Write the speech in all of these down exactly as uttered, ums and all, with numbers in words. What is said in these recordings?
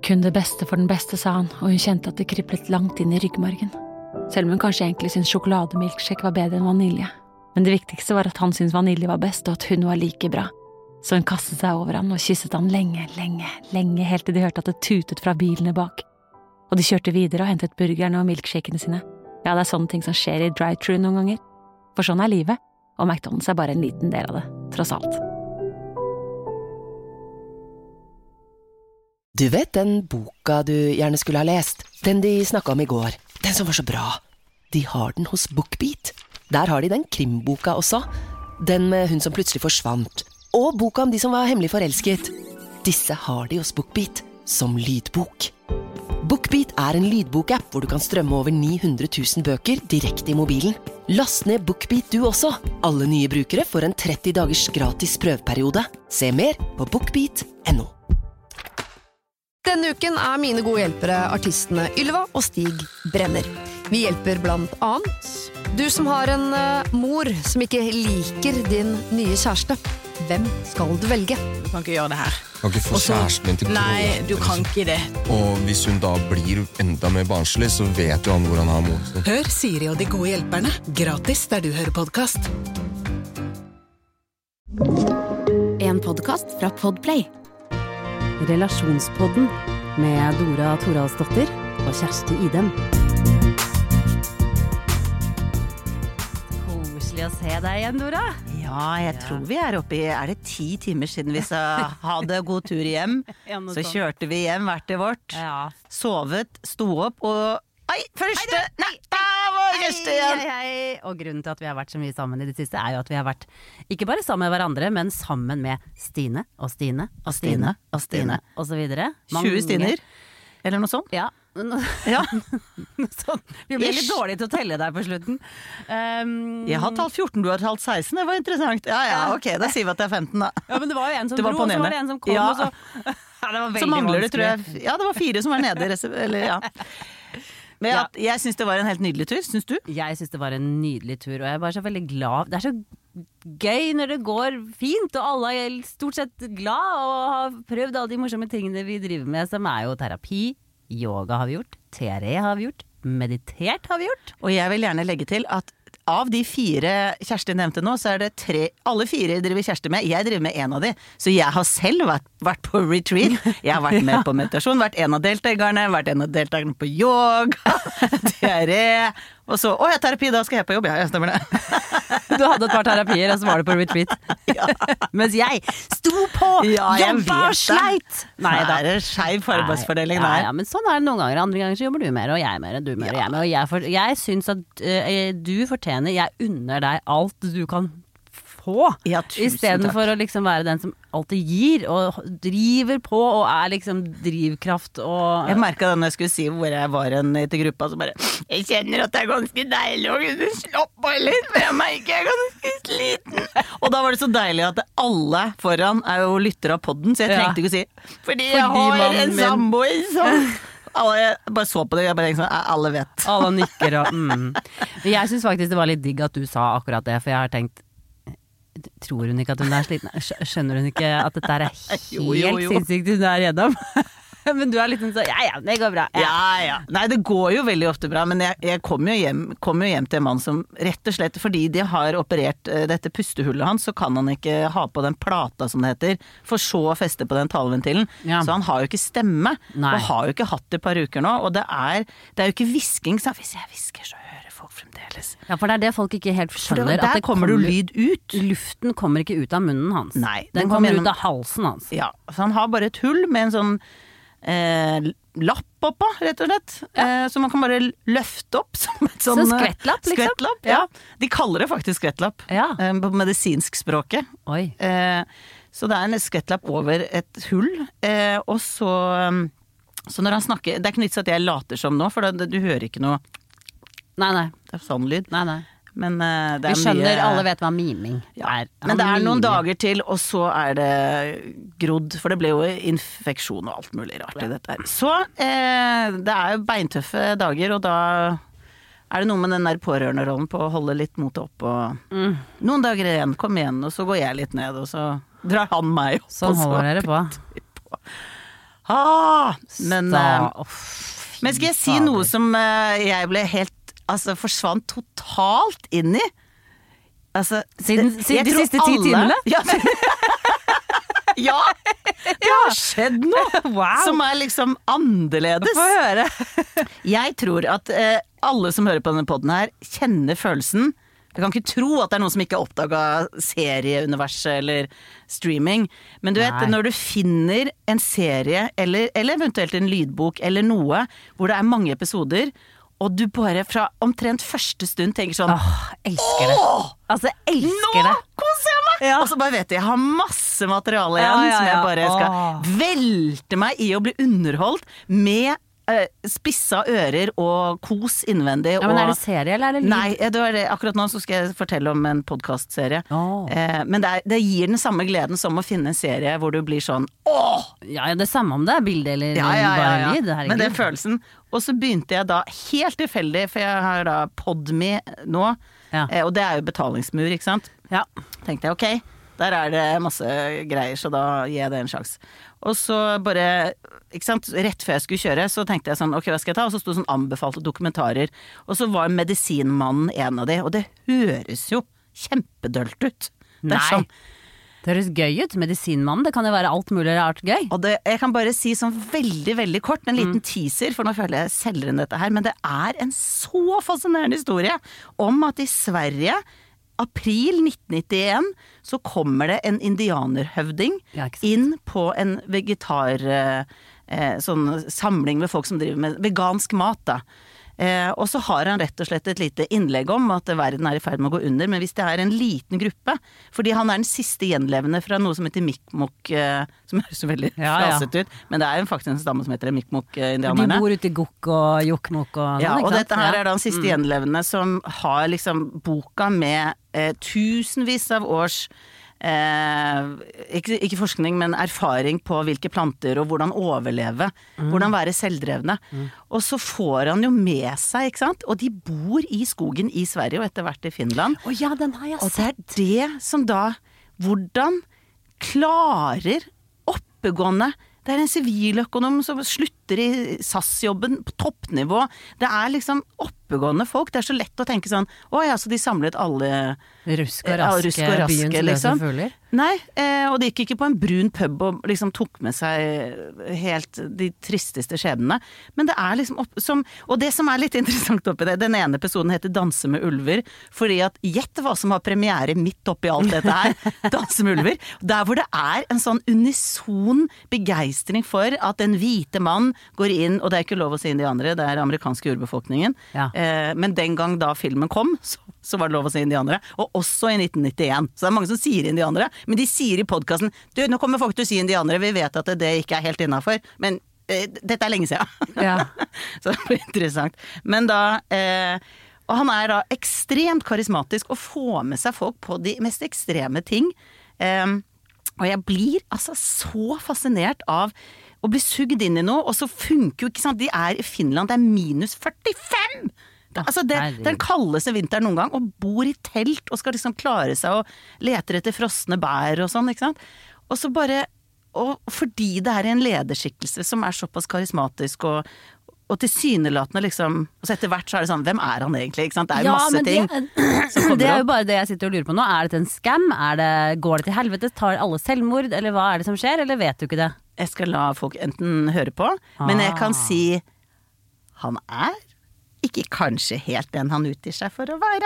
Kun det beste for den beste, sa han, og hun kjente at det kriblet langt inn i ryggmargen. Selv om hun kanskje egentlig syntes sjokolademilkshake var bedre enn vanilje. Men det viktigste var at han syntes vanilje var best, og at hun var like bra. Så hun kastet seg over han og kysset han lenge, lenge, lenge, helt til de hørte at det tutet fra bilene bak. Og de kjørte videre og hentet burgerne og milkshakene sine. Ja, det er sånne ting som skjer i drive-thru noen ganger. For sånn er livet, og McDonald's er bare en liten del av det, tross alt. Du vet den boka du gjerne skulle ha lest? Den de snakket om i går. Den som var så bra. De har den hos BookBeat. Der har de den krimboka også. Den med hun som plutselig forsvant. Og boka om de som var hemmelig forelsket. Disse har de hos BookBeat som lydbok. BookBeat er en lydbokapp hvor du kan strømme over ni hundre tusen bøker direkte i mobilen. Last ned BookBeat du også. Alle nye brukere får en tretti dagers gratis prøveperiode. Se mer på bookbeat punktum no. Denne uken er mine gode hjelpere artistene Ylva og Stig Brenner. Vi hjelper blant annet du som har en uh, mor som ikke liker din nye kjæreste. Hvem skal du velge? Du kan ikke gjøre det her. Du kan ikke få Også, kjæresten min til å Nei, du kan ikke det. Og hvis hun da blir enda mer barnslig, så vet jo han hvor han har moren. Hør Siri og de gode hjelperne. Gratis der du hører podcast. En podcast fra Podplay. Relasjonspodden med Dora Toralsdottir og Kjersti Idem. Koselig å se deg igjen, Dora. Ja, jeg tror vi er oppe i, er det ti timer siden vi sa ha det god tur hjem? Så kjørte vi hjem hvert til vårt, Ja. sovet, sto opp og, oi, første natta var Kjersti igjen! Hei, hei. Og grunnen til at vi har vært så mye sammen i det siste er jo at vi har vært ikke bare sammen med hverandre, men sammen med Stine og Stine og Stine og Stine og så videre. tjue Stiner, eller noe sånt? Ja. Ja. Sånn. Vi ble litt dårlige til å telle der på slutten. Um, Jeg har talt fjorten, du har talt seksten, det var interessant. Ja, ja, ok, da sier vi at det er femten da. Ja, men det var jo en som Det var dro, på og så nede. var det en som kom, Ja. og så... Ja, det var veldig Så mangler det, tror vanskelig. jeg, ja, det var fire som var nede, eller ja. Men Ja. at, jeg synes det var en helt nydelig tur, synes du? Jeg synes det var en nydelig tur, og jeg er bare så veldig glad. Det er så gøy når det går fint, og alle er stort sett glad, og har prøvd alle de morsomme tingene vi driver med, som er jo terapi, yoga har vi gjort, T R E har vi gjort, meditert har vi gjort. Og jeg vil gjerne legge til at av de fire Kjersti nevnte nå, så er det tre, alle fire driver Kjersti med, jeg driver med en av de, så jeg har selv vært, vært på retreat, jeg har vært med på meditasjon, vært en av deltakerne, vært en av deltakerne på yoga, T R E, og så, å ja, terapi, da skal jeg på jobb, ja, jeg stemmer det. Du hadde et par terapier, og så var du på retreat. Ja. Mens jeg sto på, Ja, jeg jobba og vet det. sleit. Nei, det er en skeiv arbeidsfordeling Nei, der. ja, ja, men sånn er det noen ganger. Andre ganger så jobber du mer, og jeg mer, og du mer, og jeg mer. Og jeg, for, jeg synes at uh, du fortjener, jeg unner deg alt du kan få, Ja, i tusen stedet takk. for å liksom være den som alltid gir, og driver på, og er liksom drivkraft, og... Jeg merket da når jeg skulle si hvor jeg var en til gruppa, så bare, jeg kjenner at det er ganske deilig å kunne slappe av litt, for jeg merker jeg er ganske sliten. Og da var det så deilig at alle foran er jo lytter av podden, så jeg Ja. trengte ikke å si, fordi jeg Fordi har mannen en min- samboer som... Alle, jeg bare så på det, jeg bare tenkte sånn, alle vet. Alle nikker og mm. Jeg synes faktisk det var litt digg at du sa akkurat det, for jeg har tenkt, tror hun ikke at hun er sliten? Skj- Skjønner hun ikke at dette er helt Jo, jo, jo. sinnssykt hun er gjennom? Men du er litt sånn så, ja ja, det går bra. Ja, ja. Nei, det går jo veldig ofte bra, men jeg, jeg kom, jo hjem, kom jo hjem til en mann som rett og slett, fordi de har operert uh, dette pustehullet hans, så kan han ikke ha på den plata som det heter, for så å feste på den taleventilen. Ja. Så han har jo ikke stemme, Nei. og har jo ikke hatt det et par uker nå, og det er, det er jo ikke visking, så hvis jeg visker så hører folk fremdeles. Ja, for det er det folk ikke helt For skjønner. det, der at det kommer det jo lyd ut. Luften kommer ikke ut av munnen hans. Nei, den, den kommer kommer gjennom- ut av halsen hans. Ja, så han har bare et hull med en sånn eh, lapp oppå, rett og slett. Eh, så man kan bare løfte opp som et sånn... Så skvettlapp, liksom? Skvettlapp, ja. De kaller det faktisk skvettlapp Ja. eh, på medisinsk språket. Oi. Eh, så det er en skvettlapp over et hull, eh, og så, um, så når han snakker, det er ikke nytt at jeg later som nå, for det, du hører ikke noe, Nei, nei. det er sånn lyd. nei, nei. Men eh, det Vi er skjønner, mye... alle vet hva miming Ja, er. men det Han er noen mimer. dager til, og så er det grodd, for det ble jo infeksjon og alt mulig rart i dette her. Så eh, det er jo beintøffe dager, og da er det noe med den der pårørenderollen på å holde litt motet opp, og Mm. noen dager igjen, kom igjen, og så går jeg litt ned, og så drar han meg opp. Sånn og så holder dere på. putter vi på. ah, men, Sta- eh, Uff, men skal jeg si fader. noe som eh, jeg ble helt, altså forsvant totalt inn i? Altså, Siden- det- siden jeg de tror siste ti alle- timene? Ja, ja, det har skjedd noe Wow. som er liksom annerledes. Få høre. Jeg tror at eh, alle som hører på denne podden her, kjenner følelsen. Jeg kan ikke tro at det er noen som ikke har oppdaget serieuniverset eller streaming. Men du vet, Nei. når du finner en serie, eller, eller eventuelt en lydbok, eller noe, hvor det er mange episoder, og du bare fra omtrent første stund tenker sånn Åh, elsker det. Åh! Altså, elsker Nå det. koser jeg meg! Ja. Og så bare vet jeg, jeg har masse materiale Ja, igjen ja, som jeg ja. bare skal Åh. velte meg i å bli underholdt med eh, spissa ører og kos innvendig. Ja, men og, er det serie, eller er det lyd? Nei, eh, det var det. Akkurat nå så skal jeg fortelle om en podcastserie. Åh. Eh, men det, er, det gir den samme gleden som å finne en serie hvor du blir sånn åh! Ja, ja, det er samme om det er bilde eller Ja, ja, ja, bare ja. lyd. Herregud. Men det er følelsen. Og så begynte jeg da, helt tilfeldig, for jeg har da Podme nå, Ja. eh, og det er jo betalingsmur, ikke sant? Ja. Tenkte jeg, ok, der er det masse greier, så da gir jeg det en sjanse. Og så bare, ikke sant, rett før jeg skulle kjøre, så tenkte jeg sånn, ok, hva skal jeg ta? Og så sto det sånn anbefalte dokumentarer. Og så var Medisinmannen en av de, og det høres jo kjempedølt ut. Det er Nei. sånn. Det høres gøy ut. Medisinmannen, det kan jo være alt mulig rart gøy. Og det, jeg kan bare si sånn veldig, veldig kort, en liten teaser, for nå føler jeg selger inn dette her, men det er en så fascinerende historie om at i Sverige, april nitten nittien, så kommer det en indianerhøvding Ja, ikke sant. inn på en vegetar, eh, eh, sånn samling med folk som driver med vegansk mat da. Eh, og så har han rett og slett et lite innlegg om at verden er i ferd med å gå under, men hvis det er en liten gruppe, fordi han er den siste gjenlevende fra noe som heter Mi'kmaq, eh, som høres så veldig Ja, ja. flasete ut, men det er jo faktisk en stamme som heter De Mi'kmaq-indianerne. bor ute i Gokk og Jokkmokk og sånn, Ja, ikke og sant? dette her Ja. er da den siste Mm. gjenlevende som har liksom boka med eh, tusenvis av års eh, ikke, ikke forskning, men erfaring på hvilke planter og hvordan overleve, hvordan være selvdrevne. Og så får han jo med seg, ikke sant, og de bor i skogen i Sverige og etter hvert i Finland. Å ja, den har jeg Og det sett. er det som da, hvordan klarer oppegående, det er en siviløkonom som slutter i S A S-jobben på toppnivå. Det er liksom oppegående folk. Det er så lett å tenke sånn, å ja, så de samlet alle Rusk og Ja, raske, rusk og raske, byens løse liksom. fugler. Nei, eh, og de gikk ikke på en brun pub og liksom tok med seg helt de tristeste skjebnene. Men det er liksom opp, som, og det som er litt interessant oppi det, den ene episoden heter Danse med ulver, fordi at gjett hva som har premiere midt oppi alt dette her, Danse med ulver, der hvor det er en sånn unison begeistring for at en hvite mann går inn, og det er ikke lov å si indianere, det er amerikanske urbefolkningen, Ja. eh, men den gang da filmen kom, så, så var det lov å si indianere, og også i nitten nittien, så det er mange som sier indianere, men de sier i podcasten, du, nå kommer folk til å si indianere, vi vet at det ikke er helt innenfor, men eh, dette er lenge siden. Ja. Så det blir interessant. Men da, eh, og han er da ekstremt karismatisk og får med seg folk på de mest ekstreme ting. Eh, og jeg blir altså så fascinert av å bli sugd inn i noe, og så funker jo, ikke sant, de er i Finland, det er minus førtifem! Det, altså det, herregud. den kaldeste vinteren noen gang, og bor i telt og skal liksom klare seg og leter etter frosne bær og sånn, ikke sant? Og så bare, og fordi det er en lederskikkelse som er såpass karismatisk og, og tilsynelatende liksom, og så etter hvert så er det sånn, hvem er han egentlig, ikke sant? Det er jo Ja, masse men ting det, som kommer det er jo opp. bare det jeg sitter og lurer på nå. Er dette en scam? Er det, går det til helvete? Tar alle selvmord? Eller hva er det som skjer? Eller vet du ikke det? Jeg skal la folk enten høre på, men jeg kan Ah. si, han er ikke kanskje helt den han utgir seg for å være.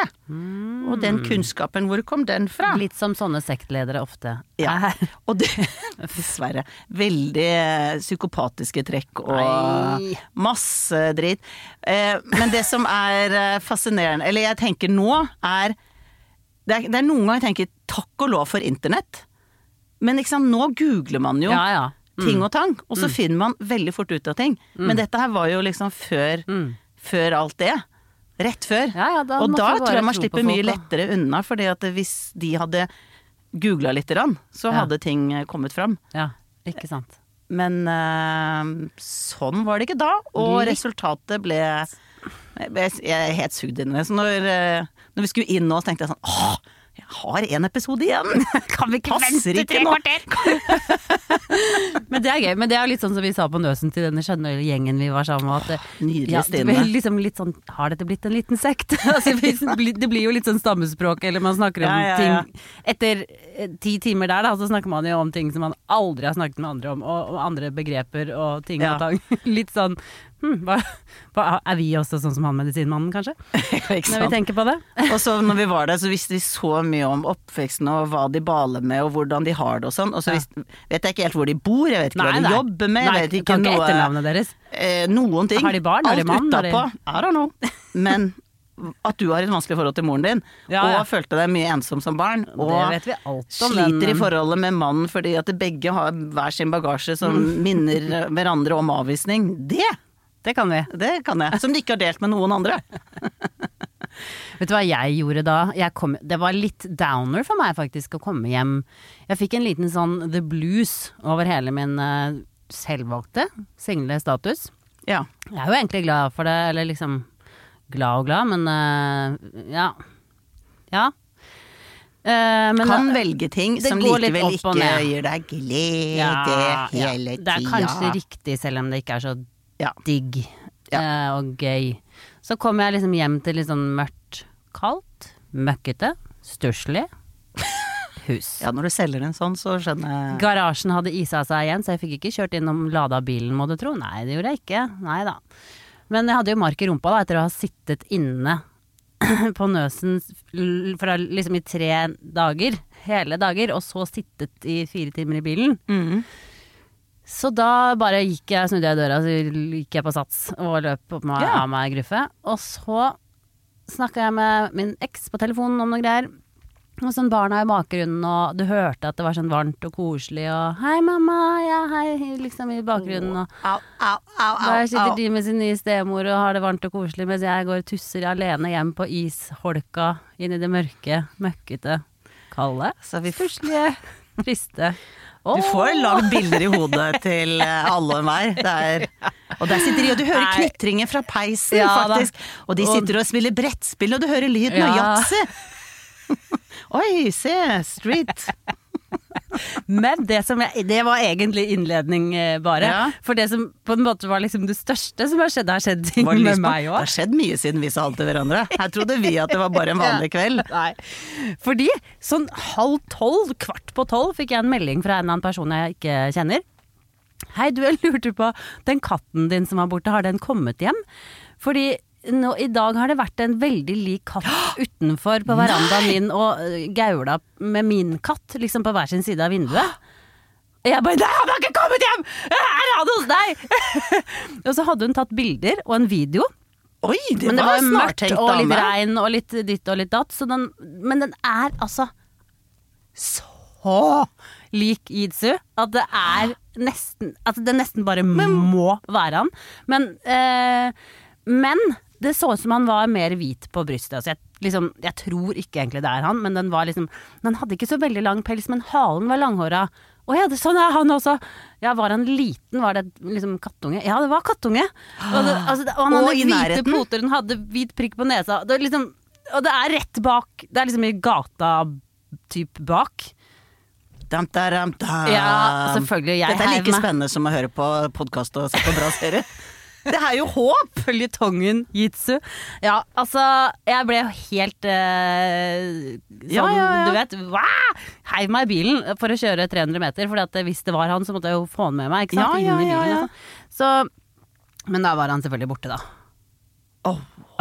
Og den kunnskapen, hvor kom den fra? Litt som sånne sektledere ofte Ja, er. og det, dessverre, veldig psykopatiske trekk og Nei. masse dritt. Eh, men det som er eh, fascinerende, eller jeg tenker nå, er det, er det er noen ganger jeg tenker takk og lov for internett, men ikke sant, nå googler man jo Ja, ja. Mm. ting og tang, og så finner man veldig fort ut av ting. Men dette her var jo liksom før, Mm. før alt det. Rett før. Ja, ja, da og måtte da du bare tror jeg man tro på slipper mye folk, da. lettere unna, fordi at hvis de hadde googla litt, så Ja. hadde ting kommet fram. Ja, ikke sant. Men eh, sånn var det ikke da, og Litt. resultatet ble Jeg jeg er helt sugd inn i det. Så når, eh, når vi skulle inn nå, så tenkte jeg sånn åh, Jeg har en episode igjen. Kan vi ikke Passer vente ikke tre nå. kvarter? Men det er gøy, men det er litt sånn som vi sa på Nøsen til denne skjønne gjengen vi var sammen med, at Nydelig ja, det Stine. blir liksom litt sånn, har dette blitt en liten sekt? Altså, det blir jo litt sånn stammespråk, eller man snakker om Ja, ja, ja. ting etter eh, ti timer der da, så snakker man jo om ting som man aldri har snakket med andre om, og, og andre begreper og ting Ja. og tang. Litt sånn, hm, hva, hva, er vi også sånn som han medisinmannen kanskje? Ikke Når vi sant? tenker på det. Og så når vi var der, så visste vi så mye om oppveksten og hva de baler med, og hvordan de har det og sånn. Og så visste, vet jeg ikke helt hvor de bor, jeg vet ikke hva de jobber med, Nei, jeg vet ikke kan ikke noe etternavnet deres. eh, Noen ting. Har de barn? Har de Alt mann? Har de- utapå. I don't know. Men at du har et vanskelig forhold til moren din, Ja, ja. og følte deg mye ensom som barn, og Det vet vi alt om. sliter den- i forholdet med mannen fordi at begge har hver sin bagasje som minner hverandre om avvisning. Det, Det kan vi. det kan jeg. Som de ikke har delt med noen andre. Vet du hva jeg gjorde da? Jeg kom, det var litt downer for meg faktisk å komme hjem. Jeg fikk en liten sånn the blues over hele min uh, selvvalgte single status. Ja. Jeg er jo egentlig glad for det, eller liksom glad og glad, men uh, ja. Ja. Uh, men Kan da- velge ting det som går litt likevel opp og ikke ned. gir deg glede Ja, ja. hele Det er tida. kanskje riktig, selv om det ikke er så Ja. digg Ja. eh, og gøy. Så kom jeg liksom hjem til litt sånn mørkt, kaldt, møkkete, stusslig hus. Ja, når du selger en sånn, så skjønner jeg. Garasjen hadde isa seg igjen, så jeg fikk ikke kjørt innom lada bilen, må du tro. Nei, det gjorde jeg ikke. Nei da. Men jeg hadde jo mark i rumpa da, etter å ha sittet inne på Nøsen fra liksom i tre dager, hele dager, og så sittet i fire timer i bilen. Mm. Så da bare gikk jeg, snudde jeg i døra, så gikk jeg på sats og løp opp med, Ja. av meg i gruffet. Og så snakket jeg med min eks på telefonen om noe greier. Og sånn barna i bakgrunnen, og du hørte at det var sånn varmt og koselig, og hei mamma, ja hei, liksom i bakgrunnen. Og Au, au, au, au, der sitter au. de med sin nye stemor og har det varmt og koselig, mens jeg går og tusser alene hjem på isholka inn i det mørke, møkkete, kalde, Så vi stusslige, triste. Du får lagd bilder i hodet til eh, alle og enhver. Det er- Og der sitter de, og du hører Nei. knitringer fra peisen, Ja, da. faktisk. Og de Og- sitter og spiller brettspill, og du hører lyden av Ja. yatzy. Oi, se, street. Men det som jeg, det var egentlig innledning eh, bare. Ja. For det som på en måte var liksom det største som har skjedd, det har skjedd ting Var det med lyst på? meg Det òg. har skjedd mye siden vi sa alt til hverandre. Her trodde vi at det var bare en vanlig kveld. Nei. Fordi sånn halv tolv, kvart på tolv, fikk jeg en melding fra en eller annen person jeg ikke kjenner. Hei, du, jeg lurte på, den katten din som var borte, har den kommet hjem? Fordi nå, i dag har det vært en veldig lik katt utenfor på verandaen min og øh, gaula med min katt, liksom på hver sin side av vinduet. Jeg bare, nei, han har ikke kommet hjem! Er han hos deg? Og så hadde hun tatt bilder og en video. Oi, det Men det var var jo mørkt snartenkt og litt dame. regn og litt ditt og litt datt, så den, men den er altså så lik Yitzu at det er nesten, at det nesten bare må være han. Men, eh, men det så ut som han var mer hvit på brystet. Altså jeg, liksom, jeg tror ikke egentlig det er han, men den var liksom, den hadde ikke så veldig lang pels, men halen var langhåra. Å ja, det, sånn er han også. Ja, var han liten? Var det liksom kattunge? Ja, det var kattunge. Og, det, altså, det, og han Og hadde i hvite nærheten? poter, den hadde hvit prikk på nesa. Det er liksom, og det er rett bak, det er liksom i gata typ bak. Dam, dam, dam. Ja, selvfølgelig. Jeg Dette er heiv like meg. spennende som å høre på podkast og se på bra serie. Det er jo håp! Føljetongen Yitzu. Ja, altså, jeg ble helt eh, sånn, Ja, ja, ja. du vet, wow! Heiv meg i bilen for å kjøre tre hundre meter, for hvis det var han, så måtte jeg jo få han med meg, ikke sant? Ja, ja, Inn i ja, bilen, ja. altså. Så, men da var han selvfølgelig borte, da. Åh,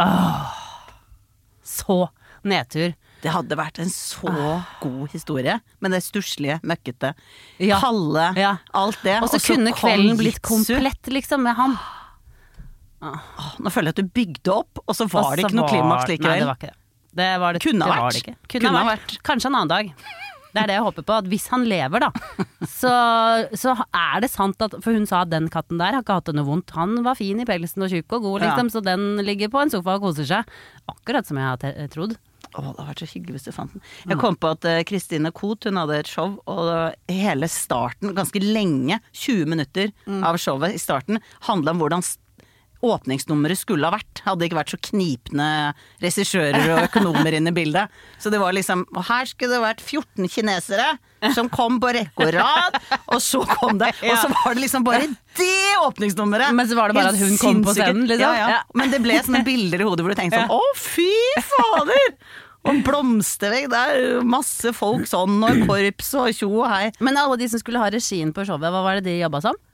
Så nedtur. det hadde vært en så god historie, med det stusslige, møkkete, Ja. kalde, Ja. alt det. Og så kom kunne kvelden blitt Yitzu. komplett, liksom, med han. Åh, Nå føler jeg at du bygde opp, og så Og var det så ikke noe var- klimaks Nei, det likevel. var ikke det. Det var det, Kunne ha det var vært. det ikke. Kunne Kunne ha ha vært. Kanskje en annen dag. Det er det jeg håper på, at hvis han lever da, så, så er det sant at, for hun sa at den katten der har ikke hatt det noe vondt. Han var fin i pelsen og tjukk og god, liksom, så den ligger på en sofa og koser seg. Akkurat som jeg har te- trodd. Åh, det hadde vært så hyggelig hvis du fant den. Jeg kom på at eh, Kristine Koht, hun hadde et show, og hele starten, ganske lenge, tjue minutter Mm. av showet i starten, handlet om hvordan s- åpningsnummeret skulle ha vært. Hadde det ikke vært så knipende regissører og økonomer inne i bildet. Så det var liksom, og her skulle det vært fjorten kinesere som kom på rekke og rad, og så kom det, og så var det liksom bare det åpningsnummeret. Men så var det bare Helt at hun kom på sinnssykt. scenen, liksom. Ja, ja. Ja. Men det ble sånne bilder i hodet hvor du tenkte sånn, å fy fader! Og blomstervegg, det er jo masse folk sånn, og korps og tjo og hei. Men alle de som skulle ha regien på showet, hva var det de jobbet som?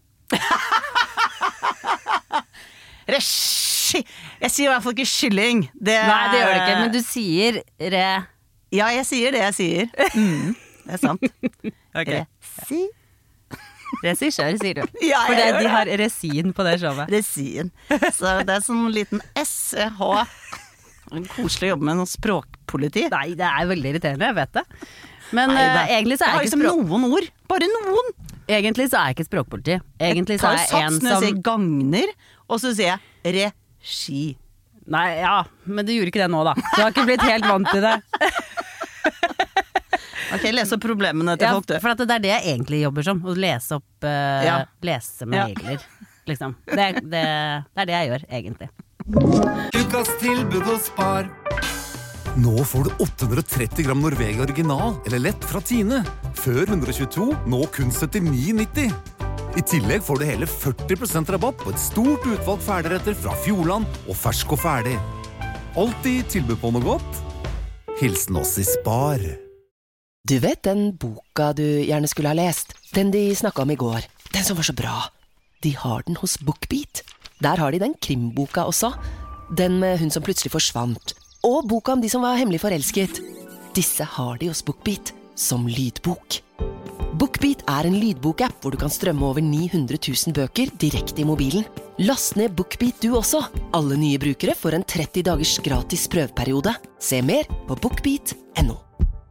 Regi! Jeg sier i hvert fall ikke kylling. Det Nei, det gjør det ikke, men du sier re... Ja, jeg sier det jeg sier. Mm, det er sant. Okay. Resi. Regissør, sier du. Ja, For jeg det, gjør de det. har resien på det showet. Resien. Så det er sånn liten S H. Koselig å jobbe med noen språkpoliti. Nei, det er veldig irriterende, jeg vet det. Men Nei, det, uh, egentlig så er jeg har jeg ikke liksom språk... noen ord. Bare noen. Egentlig så er jeg ikke språkpoliti. Egentlig så er jeg en sats når jeg som... sier gagner, og så sier jeg regi. Nei, ja, men du gjorde ikke det nå da. Du har ikke blitt helt vant til det. Ok, les opp problemene til Ja, folk, du. for at det er det jeg egentlig jobber som. Å lese opp, uh, Ja. lese mailer, liksom. Det, det, det er det jeg gjør, egentlig. Ukas tilbud hos Spar. Nå får du åtte hundre og tretti gram Norvegia original, eller lett fra Tine. Før hundre og tjueto, nå kun syttini nitti. I tillegg får du hele førti prosent rabatt på et stort utvalg ferdigretter fra Fjordland og fersk og ferdig. Alltid tilbud på noe godt. Hilsen oss i Spar. Du vet den boka du gjerne skulle ha lest? Den de snakket om i går. Den som var så bra. De har den hos BookBeat. Der har de den krimboka også. Den med hun som plutselig forsvant. Og boka om de som var hemmelig forelsket. Disse har de hos BookBeat som lydbok. BookBeat er en lydbokapp hvor du kan strømme over ni hundre tusen bøker direkte i mobilen. Last ned BookBeat du også. Alle nye brukere får en tretti dagers gratis prøveperiode. Se mer på bookbeat punktum no.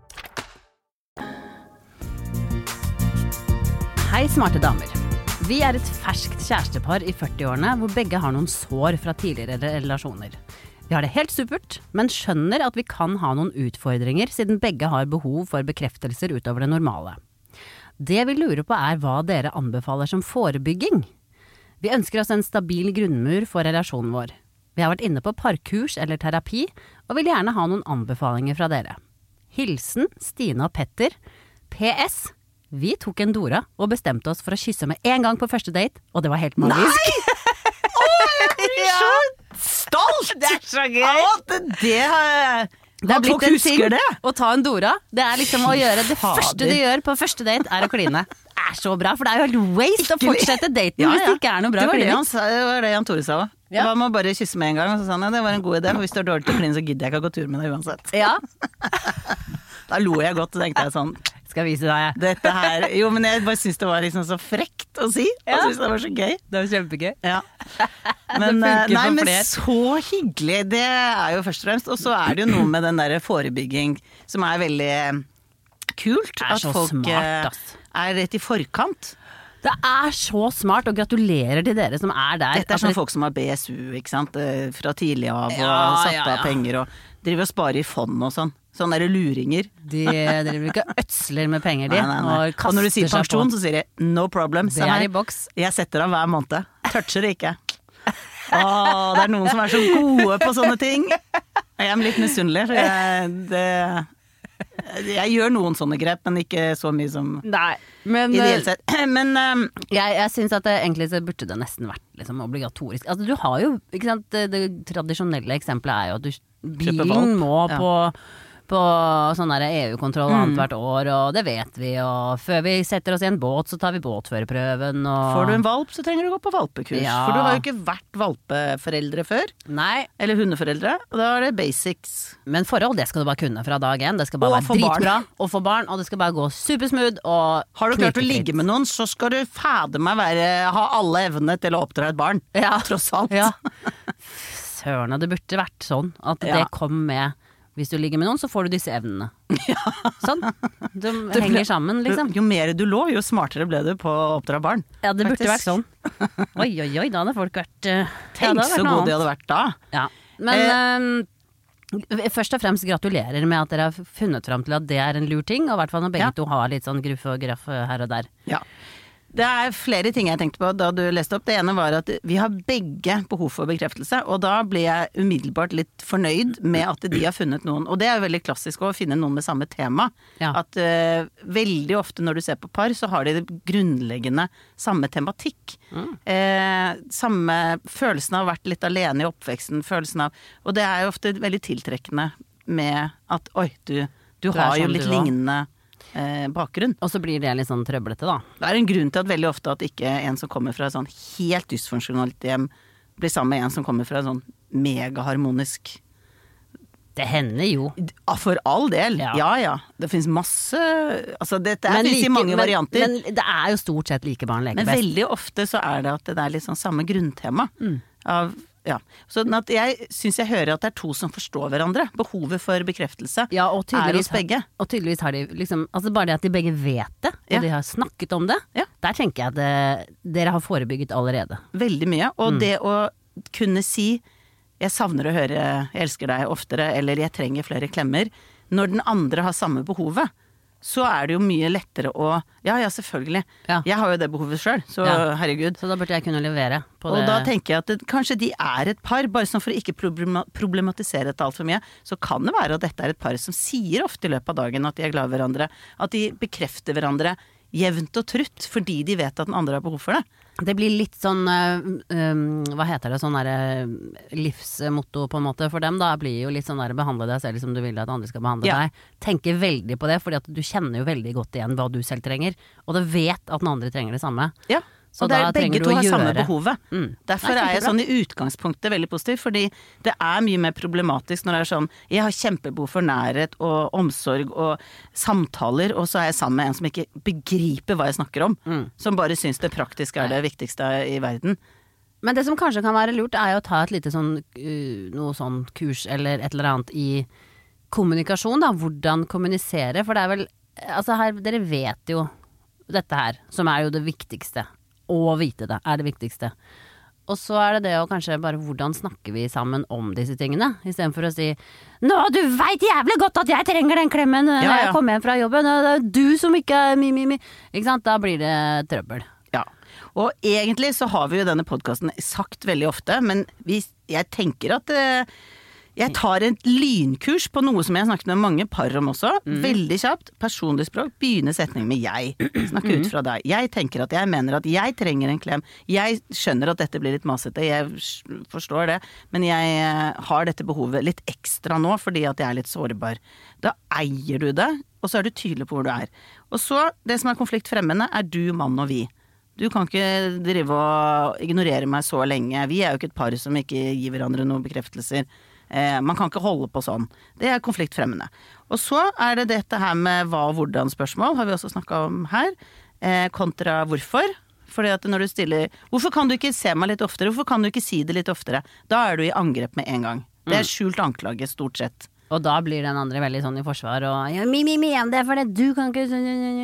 Hei, smarte damer. Vi er et ferskt kjærestepar i førti-årene hvor begge har noen sår fra tidligere relasjoner. Vi har det helt supert, men skjønner at vi kan ha noen utfordringer siden begge har behov for bekreftelser utover det normale. Det vi lurer på er hva dere anbefaler som forebygging. Vi ønsker oss en stabil grunnmur for relasjonen vår. Vi har vært inne på parkurs eller terapi, og vil gjerne ha noen anbefalinger fra dere. Hilsen Stine og Petter. P S. Vi tok en Dora og bestemte oss for å kysse med en gang på første date, og det var helt magisk. Nei! Åh, jeg blir så stolt! Det er så gøy! At det har Det er at folk blitt en ting husker det. å ta en Dora. Det er liksom å gjøre det Fader. første du gjør på første date er å kline. Det er så bra, for det er jo helt waste å fortsette daten Ja, hvis ja. det ikke er noe bra Det var det klining. han sa, det var det Jan Tore sa også. Ja. Hva med å bare kysse med en gang? Og så sa han, ja, det var en god idé, for hvis du er dårlig til å kline, så gidder jeg ikke å gå tur med deg uansett. Ja, Da lo jeg godt, og tenkte jeg sånn, skal vise deg. dette her, jo, men jeg bare synes det var liksom så frekt å si. Jeg Ja. synes det var så gøy. Det var kjempegøy. Ja. Men, Det funker nei, for men flere. så hyggelig, det er jo først og fremst. Og så er det jo noe med den der forebygging som er veldig kult. Det er at så folk smart, eh, ass. er rett i forkant. Det er så smart, og gratulerer til dere som er der. Dette er Altså, sånn folk som har B S U, ikke sant, eh, fra tidlig av, og Ja, satt ja, av ja. penger, og driver og sparer i fond og sånn. Sånne der luringer. de driver ikke ødsler med penger, de. Nei, nei, nei. Og, Og når du sier kaster seg pensjon, på. så sier de no problem. Det Se er her. i boks. Jeg setter av hver måned. Toucher det ikke. Åh, det er noen som er så gode på sånne ting. Jeg er litt misunnelig, for jeg, det, jeg gjør noen sånne grep, men ikke så mye som Nei, men ideelt sett. Men um, Jeg, jeg synes at det, egentlig så burde det nesten vært liksom, obligatorisk. Altså, du har jo, ikke sant, det, det tradisjonelle eksempelet er jo at du, Kjøper bilen valp. må Ja. på, på sånn der E U-kontroll annet hvert år, og det vet vi, og før vi setter oss i en båt, så tar vi båtførerprøven, og... får du en valp, så trenger du gå på valpekurs. Ja. For du har jo ikke vært valpeforeldre før. Nei, Eller hundeforeldre. Og da er det basics. men forhold, det skal du bare kunne fra dag én. Det skal bare Og være for barn. dritbra, og for barn, og det skal bare gå supersmooth, og Har du klart å knirkefritt. ligge med noen, så skal du fader meg være, ha alle evnene til å oppdra et barn. Ja. Tross alt. Ja. Søren, det burde vært sånn at Ja. det kom med. Hvis du ligger med noen, så får du disse evnene. Sånn. De Det henger ble- sammen, liksom. Jo mer du lå, jo smartere ble du på å oppdra barn. Ja, det burde Faktisk. vært sånn. Oi, oi, oi, da hadde folk vært uh, Tenk så gode de hadde vært da. Ja. Men eh, først og fremst gratulerer med at dere har funnet fram til at det er en lur ting, og i hvert fall når begge Ja. to har litt sånn gruff og graff her og der. Ja. Det er flere ting jeg tenkte på da du leste opp. Det ene var at vi har begge behov for bekreftelse, og da blir jeg umiddelbart litt fornøyd med at de har funnet noen. Og det er jo veldig klassisk å finne noen med samme tema. Ja. At uh, veldig ofte når du ser på par, så har de det grunnleggende samme tematikk. Mm. Eh, samme følelsen av å ha vært litt alene i oppveksten, følelsen av, og det er jo ofte veldig tiltrekkende med at oi, du, du, du har jo litt lignende Eh, bakgrunn. Og så blir det litt sånn trøblete da. Det er en grunn til at veldig ofte at ikke en som kommer fra et sånn helt dysfunksjonalt hjem blir sammen med en som kommer fra et sånn megaharmonisk. Det hender jo. For all del, ja ja. ja. Det finnes masse, altså dette er like, i mange men, varianter. Men det er jo stort sett like barn leker best. Men veldig ofte så er det at det er litt sånn samme grunntema. Mm. Av Ja, så at jeg synes jeg hører at det er to som forstår hverandre. Behovet for bekreftelse ja, og er hos begge. Og tydeligvis har de liksom, altså bare det at de begge vet det, og ja. de har snakket om det, ja. der tenker jeg at det, dere har forebygget allerede. Veldig mye, og mm. det å kunne si jeg savner å høre jeg elsker deg oftere, eller jeg trenger flere klemmer, når den andre har samme behovet, så er det jo mye lettere å ja, ja, selvfølgelig. Ja. Jeg har jo det behovet selv, så ja. herregud. Så da burde jeg kunne levere på og det. Og da tenker jeg at det, kanskje de er et par, bare sånn for å ikke problematisere dette alt for mye, så kan det være at dette er et par som sier ofte i løpet av dagen at de er glad i hverandre, at de bekrefter hverandre jevnt og trutt, fordi de vet at den andre har behov for det. Det blir litt sånn, øh, øh, hva heter det, sånn der livsmotto på en måte for dem da, blir jo litt sånn der behandle deg selv som du vil at andre skal behandle ja. deg. Tenker veldig på det, fordi at du kjenner jo veldig godt igjen hva du selv trenger, og du vet at den andre trenger det samme. Ja. Så og det er begge to har samme behovet. Mm. Derfor er jeg sånn i utgangspunktet veldig positiv, fordi det er mye mer problematisk når det er sånn, jeg har kjempebehov for nærhet og omsorg og samtaler, og så er jeg sammen med en som ikke begriper hva jeg snakker om, mm. som bare synes det praktiske er det viktigste i verden. Men det som kanskje kan være lurt er jo å ta et lite sånn, uh, noe sånn kurs eller et eller annet i kommunikasjon da, hvordan kommunisere, for det er vel, altså her, dere vet jo dette her, som er jo det viktigste. Å vite det er det viktigste. Og så er det det å kanskje bare hvordan snakker vi sammen om disse tingene, i stedet for å si nå, du vet jævlig godt at jeg trenger den klemmen når ja, ja. jeg kommer hjem fra jobben, det er du som ikke er mi, mi, mi. Ikke sant? Da blir det trøbbel. Ja, og egentlig så har vi jo denne podcasten sagt veldig ofte, men vi, jeg tenker at eh, jeg tar et lynkurs på noe som jeg har snakket med mange par om også. Mm. Veldig kjapt. Personlig språk. Begynne setning med jeg. Snakke ut fra deg. Jeg tenker at jeg mener at jeg trenger en klem. Jeg skjønner at dette blir litt masete. Jeg forstår det. Men jeg har dette behovet litt ekstra nå fordi at jeg er litt sårbar. Da eier du det, og så er du tydelig på hvor du er. Og så, det som er konfliktfremmende, er du, mann og vi. Du kan ikke drive og ignorere meg så lenge. Vi er jo ikke et par som ikke gir hverandre noen bekreftelser. Eh, man kan ikke holde på sånn. Det er konfliktfremmende. Og så er det dette her med hva og hvordan spørsmål, har vi også snakket om her, eh, kontra hvorfor. Fordi at når du stiller, hvorfor kan du ikke se meg litt oftere, hvorfor kan du ikke si det litt oftere? Da er du i angrep med en gang. Det er skjult anklage, stort sett. Og da blir den andre veldig sånn i forsvar, og ja, mi, mi, mi, det er fordi du kan ikke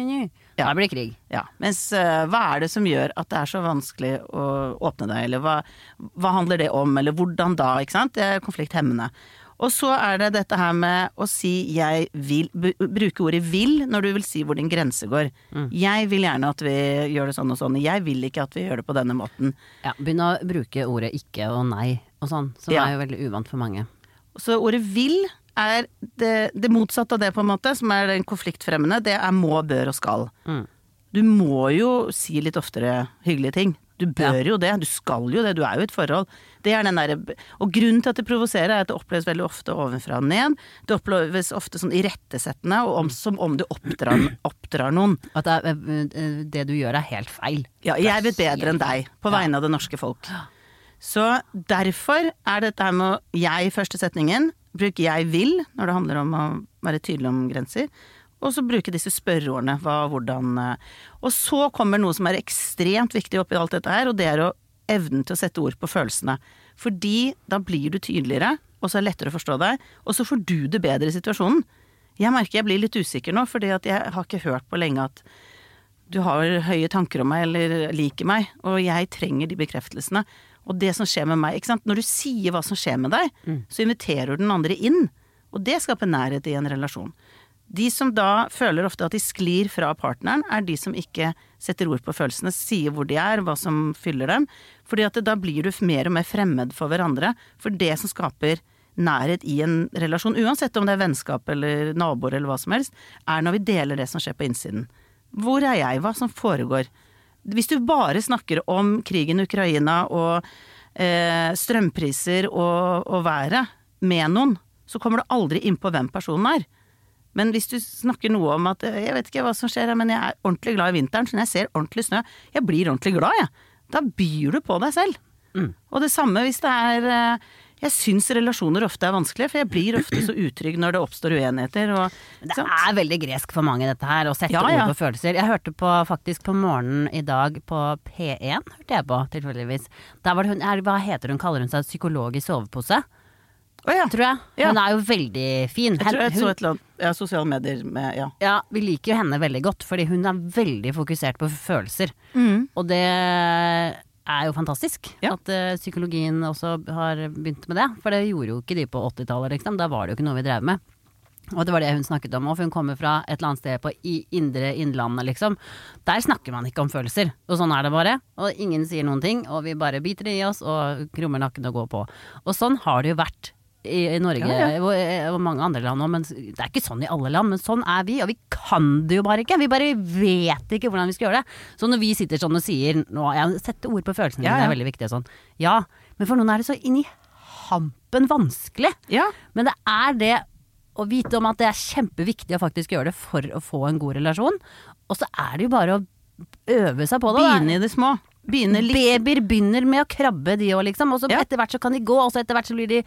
ja. Da blir det krig. Ja, mens uh, hva er det som gjør at det er så vanskelig å åpne deg, eller hva, hva handler det om, eller hvordan da, ikke sant? Det er konflikthemmende. Og så er det dette her med å si jeg vil, bruke ordet vil når du vil si hvor din grense går. Mm. Jeg vil gjerne at vi gjør det sånn og sånn, jeg vil ikke at vi gjør det på denne måten. Ja, begynn å bruke ordet ikke og nei og sånn, som ja. er jo veldig uvant for mange. Så ordet vil er det, det motsatte av det på en måte, som er den konfliktfremmende, det er må, bør og skal. Mm. Du må jo si litt oftere hyggelige ting. Du bør ja. jo det, du skal jo det, du er jo i et forhold. Det er den der, og grunnen til at det provoserer er at det oppleves veldig ofte ovenfra og ned. Det oppleves ofte sånn irettesettende, og om, som om du oppdrar, oppdrar noen. At det, det du gjør er helt feil. Ja, jeg vet bedre enn deg, på vegne av det norske folk. Så derfor er dette her med jeg første setningen, bruker jeg vil, når det handler om å være tydelig om grenser, og så bruke disse spørreordene, hva, hvordan, og så kommer noe som er ekstremt viktig oppi alt dette her, og det er å evnen til å sette ord på følelsene, fordi da blir du tydeligere, og så er det lettere å forstå deg, og så får du det bedre i situasjonen. Jeg merker jeg blir litt usikker nå, fordi at jeg har ikke hørt på lenge at du har høye tanker om meg, eller liker meg, og jeg trenger de bekreftelsene, og det som skjer med meg, ikke sant? Når du sier hva som skjer med deg, mm. så inviterer du den andre inn, og det skaper nærhet i en relasjon. De som da føler ofte at de sklir fra partneren, er de som ikke setter ord på følelsene, sier hvor de er, hva som fyller dem. Fordi at det, da blir du mer og mer fremmed for hverandre. For det som skaper nærhet i en relasjon, uansett om det er vennskap eller naboer eller hva som helst, er når vi deler det som skjer på innsiden. Hvor er jeg? Hva som foregår? Hvis du bare snakker om krigen i Ukraina og eh, strømpriser og, og været med noen, så kommer du aldri inn på hvem personen er. Men hvis du snakker noe om at jeg vet ikke hva som skjer, men jeg er ordentlig glad i vinteren, så når jeg ser ordentlig snø, jeg blir ordentlig glad, jeg. Da byr du på deg selv. Mm. Og det samme hvis det er, jeg synes relasjoner ofte er vanskelige, for jeg blir ofte så utrygg når det oppstår uenigheter. Og, det er veldig gresk for mange dette her, å sette ja, ja. ord på følelser. Jeg hørte på, faktisk på morgenen i dag på P én, hørte jeg på, tilfeldigvis. Der var det hun, hva heter hun, kaller hun seg psykolog i sovepose? Oh, ja. Tror jeg. Ja. Hun er jo veldig fin. Jeg tror jeg så et eller annet, ja, sosiale medier med, ja. Ja, vi liker jo henne veldig godt, fordi hun er veldig fokusert på følelser. Mm. Og det er jo fantastisk, ja. at uh, psykologien også har begynt med det. For det gjorde jo ikke de på åttitallet, liksom. Da var det jo ikke noe vi drev med. Og det var det hun snakket om, og hun kommer fra et eller annet sted på i indre innlandet, liksom. Der snakker man ikke om følelser, og sånn er det bare. Og ingen sier noen ting, og vi bare biter i oss, og krummer nakken og går på. Og sånn har det jo vært i, i Norge, ja, ja. Og, og mange andre land også, men det er ikke sånn i alle land, men sånn er vi, og vi kan det jo bare ikke. Vi bare vet ikke hvordan vi skal gjøre det. Så når vi sitter sånn og sier, nå, jeg setter ord på følelsene, ja, ja. Det er veldig viktig sånn. Ja, men for noen er det så inn i hampen vanskelig. Ja. Men det er det å vite om at det er kjempeviktig å faktisk gjøre det for å få en god relasjon. Og så er det jo bare å øve seg på det. Begynne i det små. Begynne litt. Babyer begynner med å krabbe de også, liksom. Og så ja. Etter hvert så kan de gå, og så etter hvert så blir de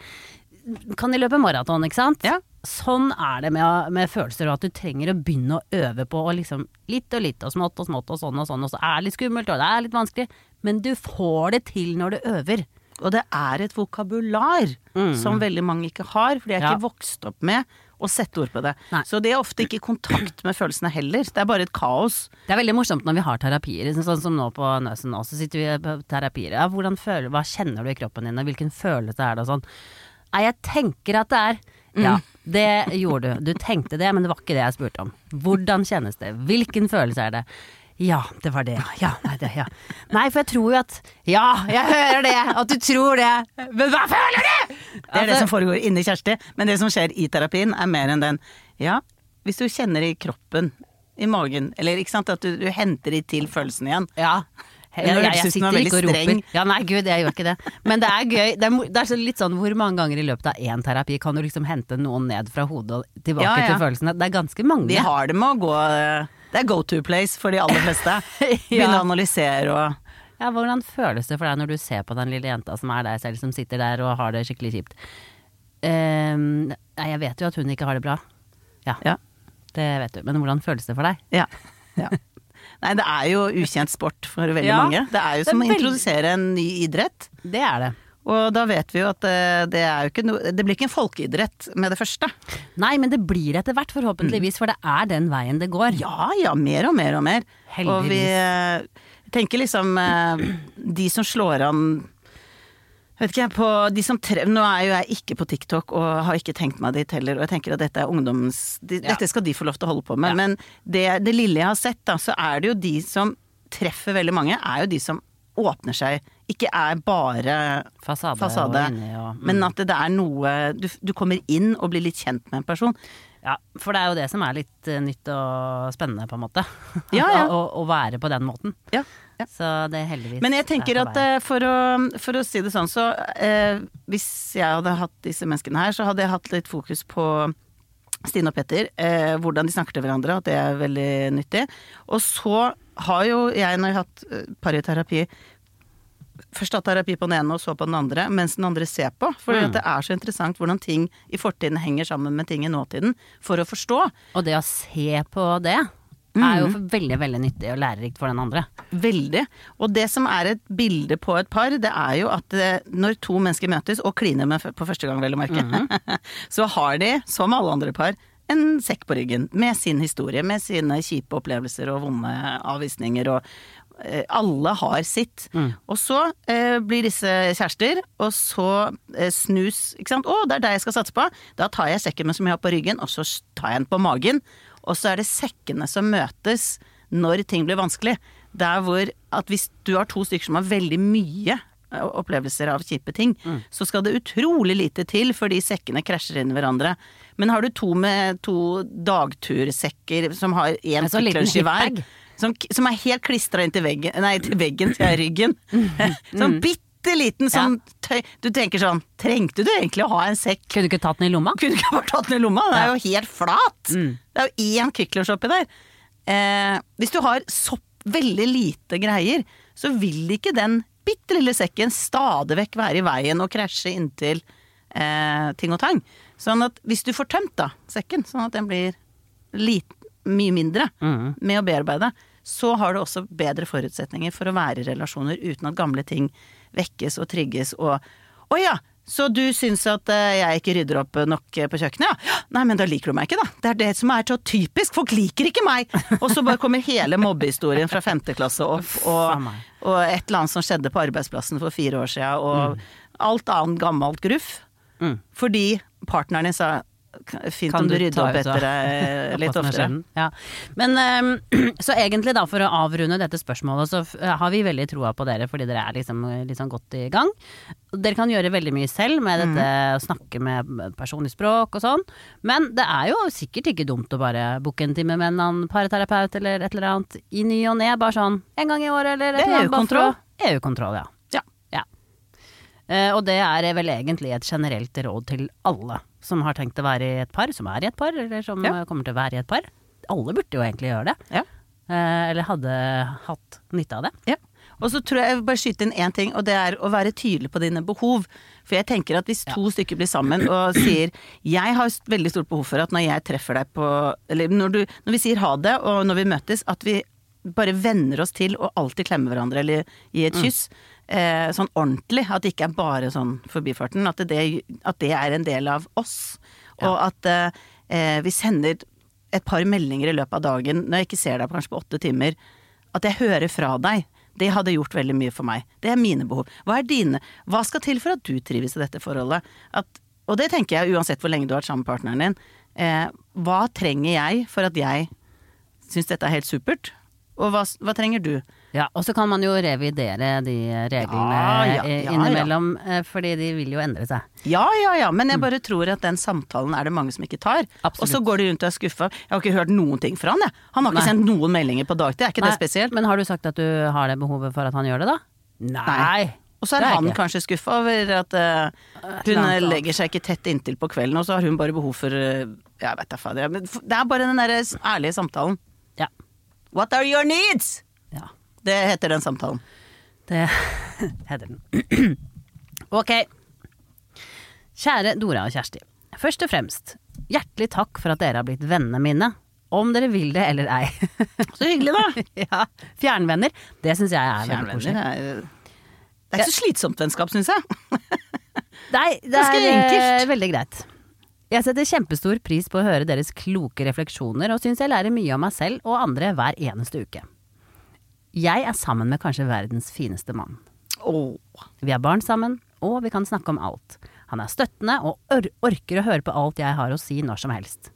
kan de løpe maraton, ikke sant? Ja. Sånn er det med, med følelser, og at du trenger å begynne å øve på og liksom litt og litt og smått og smått og sånn og sånn, og så er det litt skummelt og det er litt vanskelig, men du får det til når du øver. Og det er et vokabular mm. som veldig mange ikke har, for de er ja. Ikke vokst opp med å sette ord på det. Nei. Så de er ofte ikke i kontakt med følelsene heller. Det er bare et kaos. Det er veldig morsomt når vi har terapier, sånn som nå på Nøsen nå, så sitter vi på terapier. Ja, hvordan føler, hva kjenner du i kroppen din, og hvilken følelse er det og sånn? Nei, jeg tenker at det er ja, det gjorde du. Du tenkte det, men det var ikke det jeg spurte om. Hvordan kjennes det? Hvilken følelse er det? Ja, det var det. Ja, nei, det, ja. Nei, for jeg tror jo at ja, jeg hører det, at du tror det. Men hva føler du? Det er altså, det som foregår inni Kjersti, men det som skjer i terapien er mer enn den. Ja, hvis du kjenner i kroppen, i magen, eller ikke sant, at du, du henter i til følelsen igjen. Ja. Jeg, jeg, jeg sitter ikke og roper. Ja, nei, gud, jeg gjør ikke det. Men det er gøy. Det er, det er så litt sånn, hvor mange ganger i løpet av én terapi kan du liksom hente noen ned fra hodet og tilbake ja, ja. Til følelsene? Det er ganske mange. De har det med å gå, det er go to place for de aller fleste. Begynne å analysere og... Ja, hvordan føles det for deg når du ser på den lille jenta som er deg selv, som sitter der og har det skikkelig kjipt? Um, jeg vet jo at hun ikke har det bra. Ja, ja. Det vet du. Men hvordan føles det for deg? Ja, ja. Nei, det er jo ukjent sport for veldig ja, mange. Det er jo som er å veldig... introdusere en ny idrett. Det er det. Og da vet vi jo at det, det er jo ikke no... det blir ikke en folkeidrett med det første. Nei, men det blir etter hvert forhåpentligvis, mm. for det er den veien det går. Ja, ja, mer og mer og mer. Heldigvis. Og vi tenker liksom de som slår an vet ikke, på de som tre... Nå er jo jeg ikke på TikTok og har ikke tenkt meg dit heller, og jeg tenker at dette er ungdoms... De, ja. Dette skal de få lov til å holde på med, ja. Men det, det lille jeg har sett da, så er det jo de som treffer veldig mange, er jo de som åpner seg, ikke er bare fasade, fasade og inni, og, mm. men at det, det er noe, du, du kommer inn og blir litt kjent med en person. Ja, for det er jo det som er litt uh, nytt og spennende på en måte. Ja, ja. å, å være på den måten. Ja. Ja. Så det er heldigvis. Men jeg tenker at uh, for, å, for å si det sånn, så uh, hvis jeg hadde hatt disse menneskene her, så hadde jeg hatt litt fokus på Stine og Petter, uh, hvordan de snakker til hverandre, at det er veldig nyttig. Og så har jo jeg, når jeg har hatt uh, pariterapi, først hatt terapi på den ene og så på den andre, mens den andre ser på. For mm. det er så interessant hvordan ting i fortiden henger sammen med ting i nåtiden, for å forstå. Og det å se på det er jo veldig, veldig nyttig og lærerikt for den andre. Veldig. Og det som er et bilde på et par, det er jo at når to mennesker møtes, og kliner med på første gang, vel å merke, mm-hmm. så har de, som alle andre par, en sekk på ryggen, med sin historie, med sine kjipe opplevelser og vonde avvisninger og alle har sitt. Mm. Og så eh, blir disse kjærester, og så eh, snus, ikke sant? Å, det er det jeg skal satse på. Da tar jeg sekken med som jeg har på ryggen, og så tar jeg den på magen. Og så er det sekkene som møtes når ting blir vanskelig. Der hvor at hvis du har to stykker som har veldig mye opplevelser av kjipe ting, mm. så skal det utrolig lite til fordi sekkene krasjer inn i hverandre. Men har du to med to dagtursekker som har en kvikklunsj i hver, som, som er helt klistret inn til veggen, nei, til veggen til ryggen, mm. sånn bitte liten sånn tøy, du tenker sånn, trengte du egentlig å ha en sekk? Kunne du ikke tatt den i lomma? Kunne du ikke bare tatt den i lomma? Den er jo helt flat. Mm. Det er jo én kvikklunsj oppi der. Eh, hvis du har så veldig lite greier, så vil ikke den bitte lille sekken stadig vekk være i veien og krasje inntil eh, ting og tang. Sånn at hvis du får tømt da, sekken, sånn at den blir lit, mye mindre mm. med å bearbeide, så har du også bedre forutsetninger for å være i relasjoner uten at gamle ting vekkes og trigges og å ja, så du syns at eh, jeg ikke rydder opp nok på kjøkkenet, ja? Nei, men da liker du meg ikke da. Det er det som er så typisk, folk liker ikke meg. Og så bare kommer hele mobbehistorien fra femte klasse opp, og, og et eller annet som skjedde på arbeidsplassen for fire år siden, og mm. alt annet gammelt gruff. Mm. Fordi partneren din sa, fint kan om du rydder opp etter deg litt oftere. Ja. Men um, så egentlig da, for å avrunde dette spørsmålet, så har vi veldig troa på dere, fordi dere er liksom, liksom godt i gang. Dere kan gjøre veldig mye selv med dette, mm. å snakke med personlig språk og sånn, men det er jo sikkert ikke dumt å bare booke en time med en annen paraterapeut eller et eller annet i ny og ned, bare sånn en gang i året eller et eller annet. E U-kontroll. E U-kontroll, ja. Ja. ja. Uh, og det er vel egentlig et generelt råd til alle som har tenkt å være i et par, som er i et par, eller som ja. kommer til å være i et par. Alle burde jo egentlig gjøre det. Ja. Uh, eller hadde hatt nytte av det. Ja. Og så tror jeg jeg vil bare skyte inn en ting, og det er å være tydelig på dine behov. For jeg tenker at hvis to ja. stykker blir sammen og sier, jeg har veldig stort behov for at når jeg treffer deg på, eller når, du, når vi sier ha det, og når vi møtes, at vi bare venner oss til å alltid klemme hverandre, eller gi et kyss, mm. eh, sånn ordentlig, at det ikke er bare sånn forbifarten, at det, at det er en del av oss. Ja. Og at eh, vi sender et par meldinger i løpet av dagen, når jeg ikke ser deg kanskje på åtte timer, at jeg hører fra deg. Det hadde gjort veldig mye for meg. Det er mine behov. Hva er dine? Hva skal til for at du trives i dette forholdet? At, og det tenker jeg uansett hvor lenge du har vært sammen med partneren din. Eh, hva trenger jeg for at jeg synes dette er helt supert? Og hva, hva trenger du? Ja, og så kan man jo revidere de reglene ja, ja, ja, innimellom, ja. fordi de vil jo endre seg. Ja, ja, ja, men jeg bare tror at den samtalen er det mange som ikke tar. Absolutt. Og så går de rundt og er skuffa. Jeg har ikke hørt noen ting fra han, jeg. Han har ikke Nei. sendt noen meldinger på dagtid, er ikke Nei. det spesielt? Men har du sagt at du har det behovet for at han gjør det da? Nei. Nei. Og så er, er han ikke. kanskje skuffa over at uh, hun legger seg ikke tett inntil på kvelden, og så har hun bare behov for, uh, jeg vet da fader, men det er bare den der ærlige samtalen. Ja. What are your needs? Ja. Det heter den samtalen. Det heter den. Ok. Kjære Dora og Kjersti. Først og fremst, hjertelig takk for at dere har blitt vennene mine. Om dere vil det eller ei. Så hyggelig da. Ja, fjernvenner. Det synes jeg er veldig koselig. Er, det er ikke så slitsomt vennskap, synes jeg. Nei, det er enkelt. Veldig greit. Jeg setter kjempestor pris på å høre deres kloke refleksjoner, og synes jeg lærer mye om meg selv og andre hver eneste uke. Jeg er sammen med kanskje verdens fineste mann. Oh. Vi har barn sammen, og vi kan snakke om alt. Han er støttende og or- orker å høre på alt jeg har å si når som helst.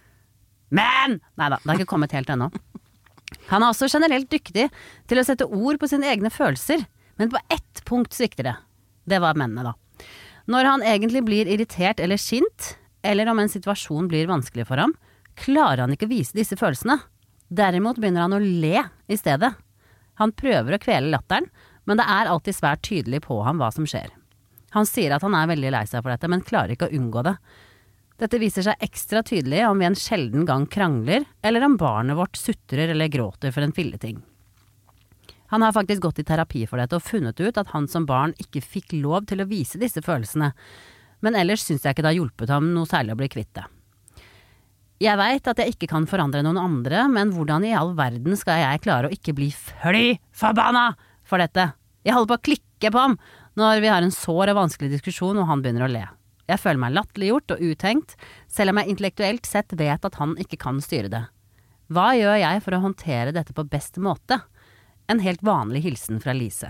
Men! Neida, det har ikke kommet helt ennå. Han er også generelt dyktig til å sette ord på sine egne følelser, men på ett punkt svikter det. Det var mennene da. Når han egentlig blir irritert eller sint, eller om en situasjon blir vanskelig for ham, klarer han ikke å vise disse følelsene. Derimot begynner han å le i stedet. Han prøver å kvele latteren, men det er alltid svært tydelig på ham hva som skjer. Han sier at han er veldig lei seg for dette, men klarer ikke å unngå det. Dette viser seg ekstra tydelig om vi en sjelden gang krangler, eller om barnet vårt sutrer eller gråter for en filleting. Han har faktisk gått i terapi for dette og funnet ut at han som barn ikke fikk lov til å vise disse følelsene, men ellers synes jeg ikke det har hjulpet ham noe særlig å bli kvitt det. Jeg vet at jeg ikke kan forandre noen andre, men hvordan i all verden skal jeg klare å ikke bli fly forbanna for dette? Jeg holder på å klikke på ham når vi har en sår og vanskelig diskusjon og han begynner å le. Jeg føler meg latterliggjort og uttenkt, selv om jeg intellektuelt sett vet at han ikke kan styre det. Hva gjør jeg for å håndtere dette på best måte? En helt vanlig hilsen fra Lise.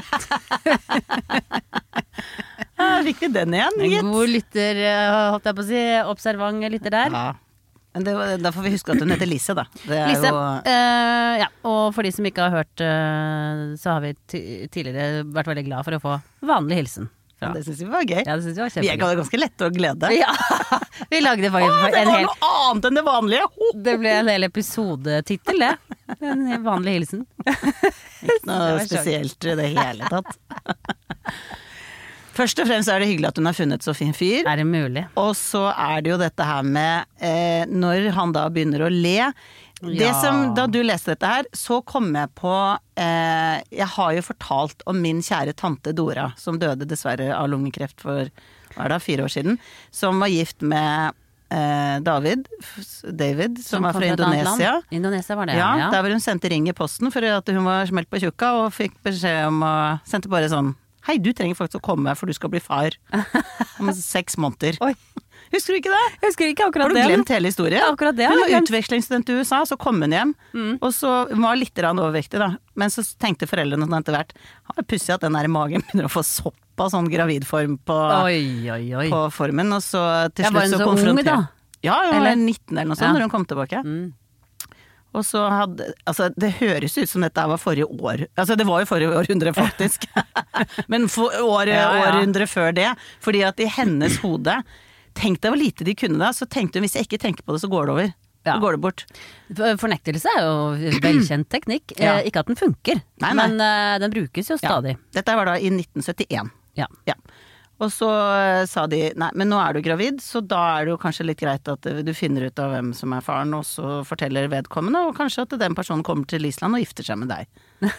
Ja, viktig den igjen, En gitt. god lytter, eh, holdt jeg på å si, observant lytter der. Ja. Men det, da får vi huske at hun heter Lise, da. Det er Lise, jo eh, ja, og for de som ikke har hørt, eh, så har vi ti- tidligere vært veldig glad for å få vanlig hilsen. Fra. Det syns vi var gøy. Ja, det synes vi var Vi er kjempegøy. ganske lette å glede. Ja, vi lagde faktisk Å, det en var hel, noe annet enn det vanlige! Ho! det ble en hel episodetittel, det. En helt vanlig hilsen. Ikke noe Det var spesielt i det hele tatt. Først og fremst er det hyggelig at hun har funnet så fin fyr. Er det mulig? Og så er det jo dette her med eh, når han da begynner å le. Det Ja. som, da du leste dette her, så kom jeg på eh, Jeg har jo fortalt om min kjære tante Dora, som døde dessverre av lungekreft for hva er det, fire år siden. Som var gift med eh, David, David, som, var kom fra et annet Indonesia. land. Indonesia var det, Ja, ja. der hvor hun sendte ring i posten for at hun var smelt på tjukka, og fikk beskjed om å Sendte bare sånn Hei, du trenger faktisk å komme, for du skal bli far om seks måneder. Oi. Husker du ikke det? Jeg husker ikke akkurat Har du det. glemt hele historien? Ja, akkurat det har Hun jeg var glemt. utvekslingsstudent i U S A, så kom hun hjem, Mm. og så hun var litt grann overvektig da. Men så tenkte foreldrene sånn etter hvert, det er pussig at den der magen begynner å få såpass sånn gravidform på, Oi, oi, oi. på formen, og så til Ja, var slutt hun så så ung konfronterte da? Ja, hun Eller? var nitten eller noe sånt Ja. når hun kom tilbake. Mm. Og så hadde, altså det høres ut som dette var forrige år, altså det var jo forrige århundre faktisk, men for året, Ja, ja. århundre før det, fordi at i hennes hode, tenk deg hvor lite de kunne da, så tenkte hun hvis jeg ikke tenker på det så går det over, Ja. så går det bort. Fornektelse er jo velkjent teknikk. Ja. Eh, ikke at den funker, Nei, nei. men eh, den brukes jo stadig. Dette var da i nitten syttien. Ja. Ja. Og så eh, sa de, nei, men nå er du gravid, så da er det jo kanskje litt greit at eh, du finner ut av hvem som er faren, og så forteller vedkommende, og kanskje at den personen kommer til Island og gifter seg med deg.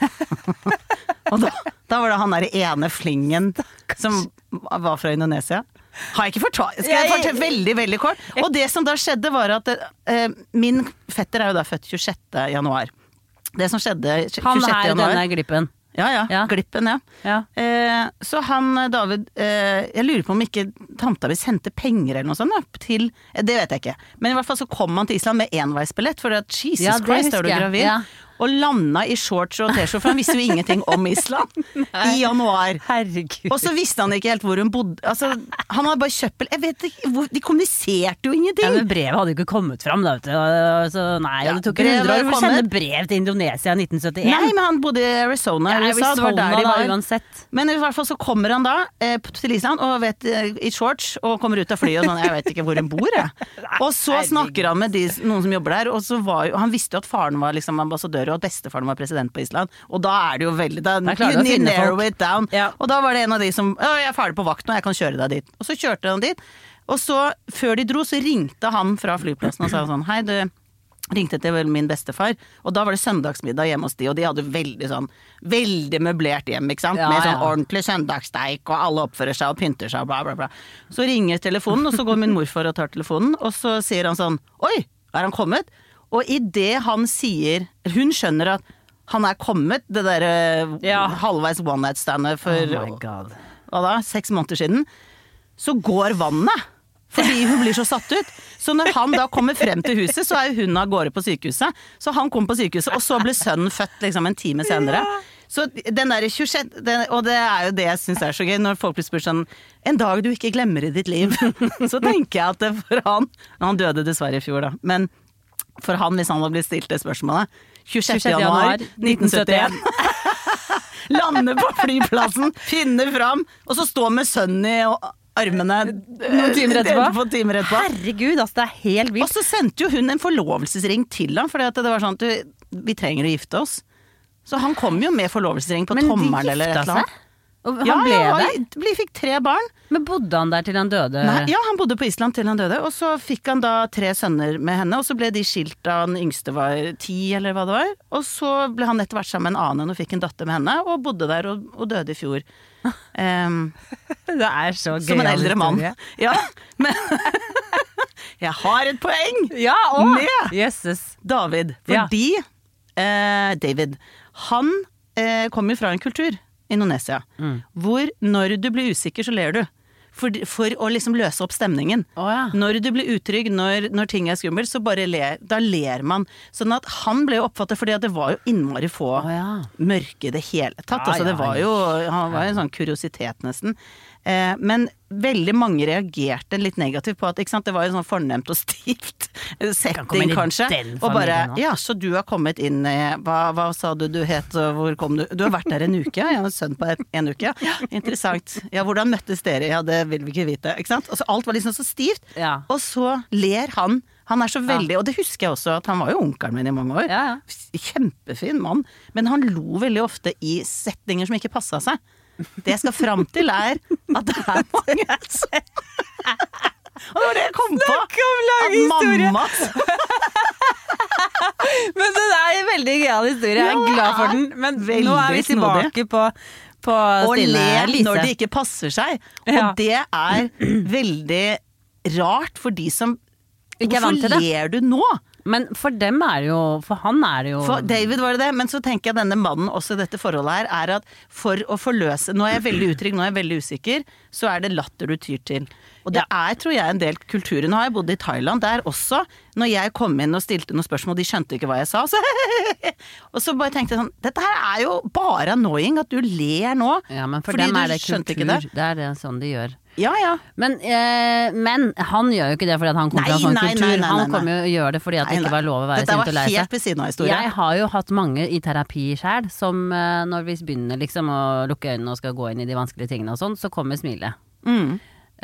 Og da, da var det han der ene flingen som var fra Indonesia. Har jeg ikke fortalt? Skal jeg fortelle veldig, veldig kort? Og det som da skjedde var at eh, min fetter er jo da født tjuesjette januar. Det som skjedde tjuesjette Han er januar. denne glippen. Ja, ja, Ja. Glippen, ja. Ja. Eh, så han, David, eh, jeg lurer på om ikke tanta vi sendte penger eller noe sånt da, til, eh, det vet jeg ikke. Men i hvert fall så kom han til Island med enveisbillett, for at Jesus Ja, det Christ, husker er du jeg. gravid? Ja. Og landa i shorts og t-skjorte, for han visste jo ingenting om Island i januar. Herregud. Og så visste han ikke helt hvor hun bodde. Altså, han hadde bare kjøpt Jeg vet ikke, hvor, de kommuniserte jo ingenting. Ja, men brevet hadde jo ikke kommet fram da, vet du. Så nei, Ja, det tok brevet hundre år å kommet. sende brev til Indonesia i nitten syttien. Nei, men han bodde i Arizona, Ja, i U S A. Det var der de Arizona da, var. uansett. Men i hvert fall så kommer han da eh, til Island og vet, eh, i shorts og kommer ut av flyet og sånn, jeg vet ikke hvor hun bor jeg. Og så snakker han med de, noen som jobber der, og så var jo, han visste jo at faren var liksom ambassadør og at bestefaren var president på Island, og da er det jo veldig, da, Da klarer du å you finne narrow folk. it down. Ja. Og da var det en av de som, å jeg er ferdig på vakt nå, jeg kan kjøre deg dit. Og så kjørte han dit, og så før de dro så ringte han fra flyplassen og sa sånn, hei du, ringte til vel min bestefar, og da var det søndagsmiddag hjemme hos de, og de hadde veldig sånn, veldig møblert hjem, ikke sant? Ja, Med sånn ja. ordentlig søndagssteik, og alle oppfører seg og pynter seg, og bla bla bla. Så ringer telefonen, og så går min morfar og tar telefonen, og så sier han sånn, oi, er han kommet? Og i det han sier, hun skjønner at han er kommet, det der eh, Ja. halvveis one night standet for, Oh my God. hva da, seks måneder siden, så går vannet. Fordi hun blir så satt ut. Så når han da kommer frem til huset, så er jo hun av gårde på sykehuset. Så han kom på sykehuset, og så ble sønnen født liksom en time senere. Så den der tjuesjette, den, og det er jo det jeg synes er så gøy, når folk blir spurt sånn, en dag du ikke glemmer i ditt liv. Så tenker jeg at det for han, han døde dessverre i fjor da, men for han, hvis han hadde blitt stilt det spørsmålet, tjuesjette januar nitten syttien. Lande på flyplassen, finne fram, og så stå med sønnen i armene Noen timer etterpå. På timer etterpå. Herregud, altså, det er helt Og vilt. så sendte jo hun en forlovelsesring til ham, fordi at det var sånn at du, vi trenger å gifte oss. Så han kom jo med forlovelsesring på Men de tommelen eller et gifta eller annet. seg? Og han Ja, ble ja, det? de fikk tre barn. Men bodde han der til han døde? Nei, ja, han bodde på Island til han døde, og så fikk han da tre sønner med henne, og så ble de skilt da den yngste var ti, eller hva det var. Og så ble han etter hvert sammen med en annen og fikk en datter med henne, og bodde der og, og døde i fjor. Um, Det er så gøy. som en eldre mann. Ja, men jeg har et poeng Ja, og med Jesus. David, Ja. fordi eh, David, han eh, kom jo fra en kultur, Indonesia, Mm. hvor når du blir usikker så ler du. for, for å liksom løse opp stemningen. Oh, ja. Når du blir utrygg, når, når ting er skummelt, så bare ler, da ler man. Sånn at han ble jo oppfattet, fordi at det var jo innmari få oh, ja. mørke i det hele tatt. Ja, altså det var jo, han var jo en sånn kuriositet nesten. Eh, men veldig mange reagerte litt negativt på at, ikke sant, det var jo sånn fornemt og stivt setting kanskje. Og bare, ja, så du har kommet inn, hva, hva sa du du het, og hvor kom du? Du har vært der en uke, ja, jeg har en sønn på en uke, ja. Interessant. Ja, hvordan møttes dere? Ja, det vil vi ikke vite, ikke sant? Altså, alt var liksom så stivt, ja. Og så ler han. Han er så veldig, ja. Og det husker jeg også, at han var jo onkelen min i mange år. Ja, ja. Kjempefin mann, men han lo veldig ofte i setninger som ikke passet seg. Det jeg skal frem til er at det er mange og det var det jeg kom på at mamma men det er en veldig gøyal historie, jeg er glad for den, men nå er vi tilbake på, på Stine Lise. Når det ikke passer seg, og ja. Det er veldig rart for de som ikke er vant til det. Hvorfor ler du nå? Men for dem er det jo, for han er det jo For David var det det, men så tenker jeg denne mannen også i dette forholdet her, er at for å forløse, nå er jeg veldig utrygg, nå er jeg veldig usikker, så er det latter du tyr til. Og det ja. Er, tror jeg, en del kulturer. Nå har jeg bodd i Thailand, der også, når jeg kom inn og stilte noen spørsmål, de skjønte ikke hva jeg sa, så og så bare tenkte jeg sånn, dette her er jo bare annoying at du ler nå. Ja, men for dem er det kultur, det. det er det sånn de gjør. Ja, ja. Men, eh, men han gjør jo ikke det fordi at han kommer fra sånn kultur. Nei, nei, nei, han kommer jo å gjøre det fordi at det ikke var lov å være sint og lei seg. Dette var helt ved siden av historien. Jeg har jo hatt mange i terapi selv, som eh, når vi begynner liksom å lukke øynene og skal gå inn i de vanskelige tingene og sånn, så kommer smilet. Mm.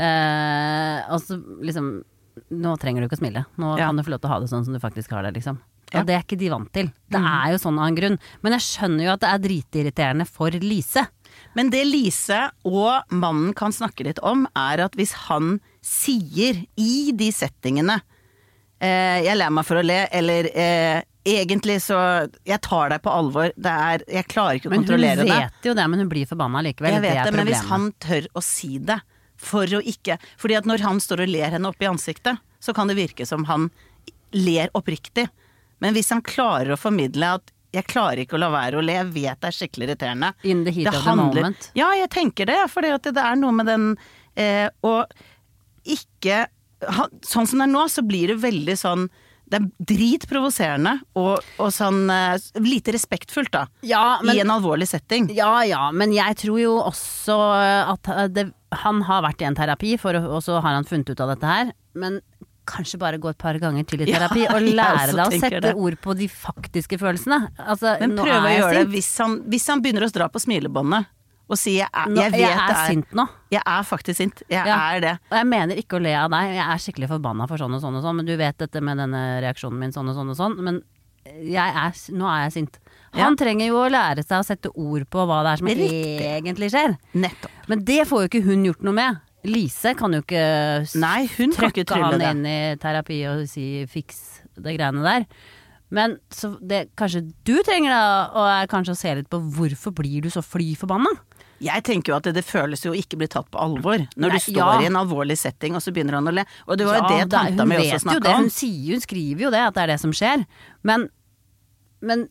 Eh, og så liksom, nå trenger du ikke å smile. Nå ja. Kan du få lov til å ha det sånn som du faktisk har det, liksom. Og ja. Det er ikke de vant til. Det mm. er jo sånn av en grunn. Men jeg skjønner jo at det er dritirriterende for Lise. Men det Lise og mannen kan snakke litt om, er at hvis han sier i de settingene eh, jeg ler meg for å le, eller eh, egentlig så jeg tar deg på alvor, det er, jeg klarer ikke å men kontrollere det. Men hun vet det. Jo det, men hun blir forbanna likevel. Jeg vet det, det men hvis han tør å si det, for å ikke, fordi at når han står og ler henne opp i ansiktet, så kan det virke som han ler oppriktig. Men hvis han klarer å formidle at jeg klarer ikke å la være å le, jeg vet det er skikkelig irriterende. In the heat det of handler, the moment. Ja, jeg tenker det, for det er noe med den, eh, og ikke, sånn som det er nå, så blir det veldig sånn, det er dritprovoserende, og, og sånn, eh, lite respektfullt da, ja, men, i en alvorlig setting. Ja, ja, men jeg tror jo også at det, han har vært i en terapi, for, og så har han funnet ut av dette her, men kanskje bare gå et par ganger til i terapi ja, og lære deg å sette det. Ord på de faktiske følelsene. Altså, men prøv å gjøre det hvis han, hvis han begynner å dra på smilebåndet og si jeg er, jeg vet jeg er, er sint nå. Jeg er faktisk sint. Jeg ja. Er det. Og jeg mener ikke å le av deg. Jeg er skikkelig forbanna for sånn og sånn og sånn, men du vet dette med denne reaksjonen min sånn og sånn og sånn, men jeg er, nå er jeg sint. Han ja. Trenger jo å lære seg å sette ord på hva det er som Riktig. Egentlig skjer. Nettopp. Men det får jo ikke hun gjort noe med. Lise kan jo ikke Nei, hun trykke han det. Inn i terapi og si fiks det greiene der. Men så det, kanskje du trenger da, og er kanskje å se litt på hvorfor blir du så fly forbanna? Jeg tenker jo at det, det føles jo ikke bli tatt på alvor når Nei, du står ja. I en alvorlig setting og så begynner han å le. Og det var jo ja, det tanta mi også snakket det. om. Hun sier, hun skriver jo det, at det er det som skjer. Men, men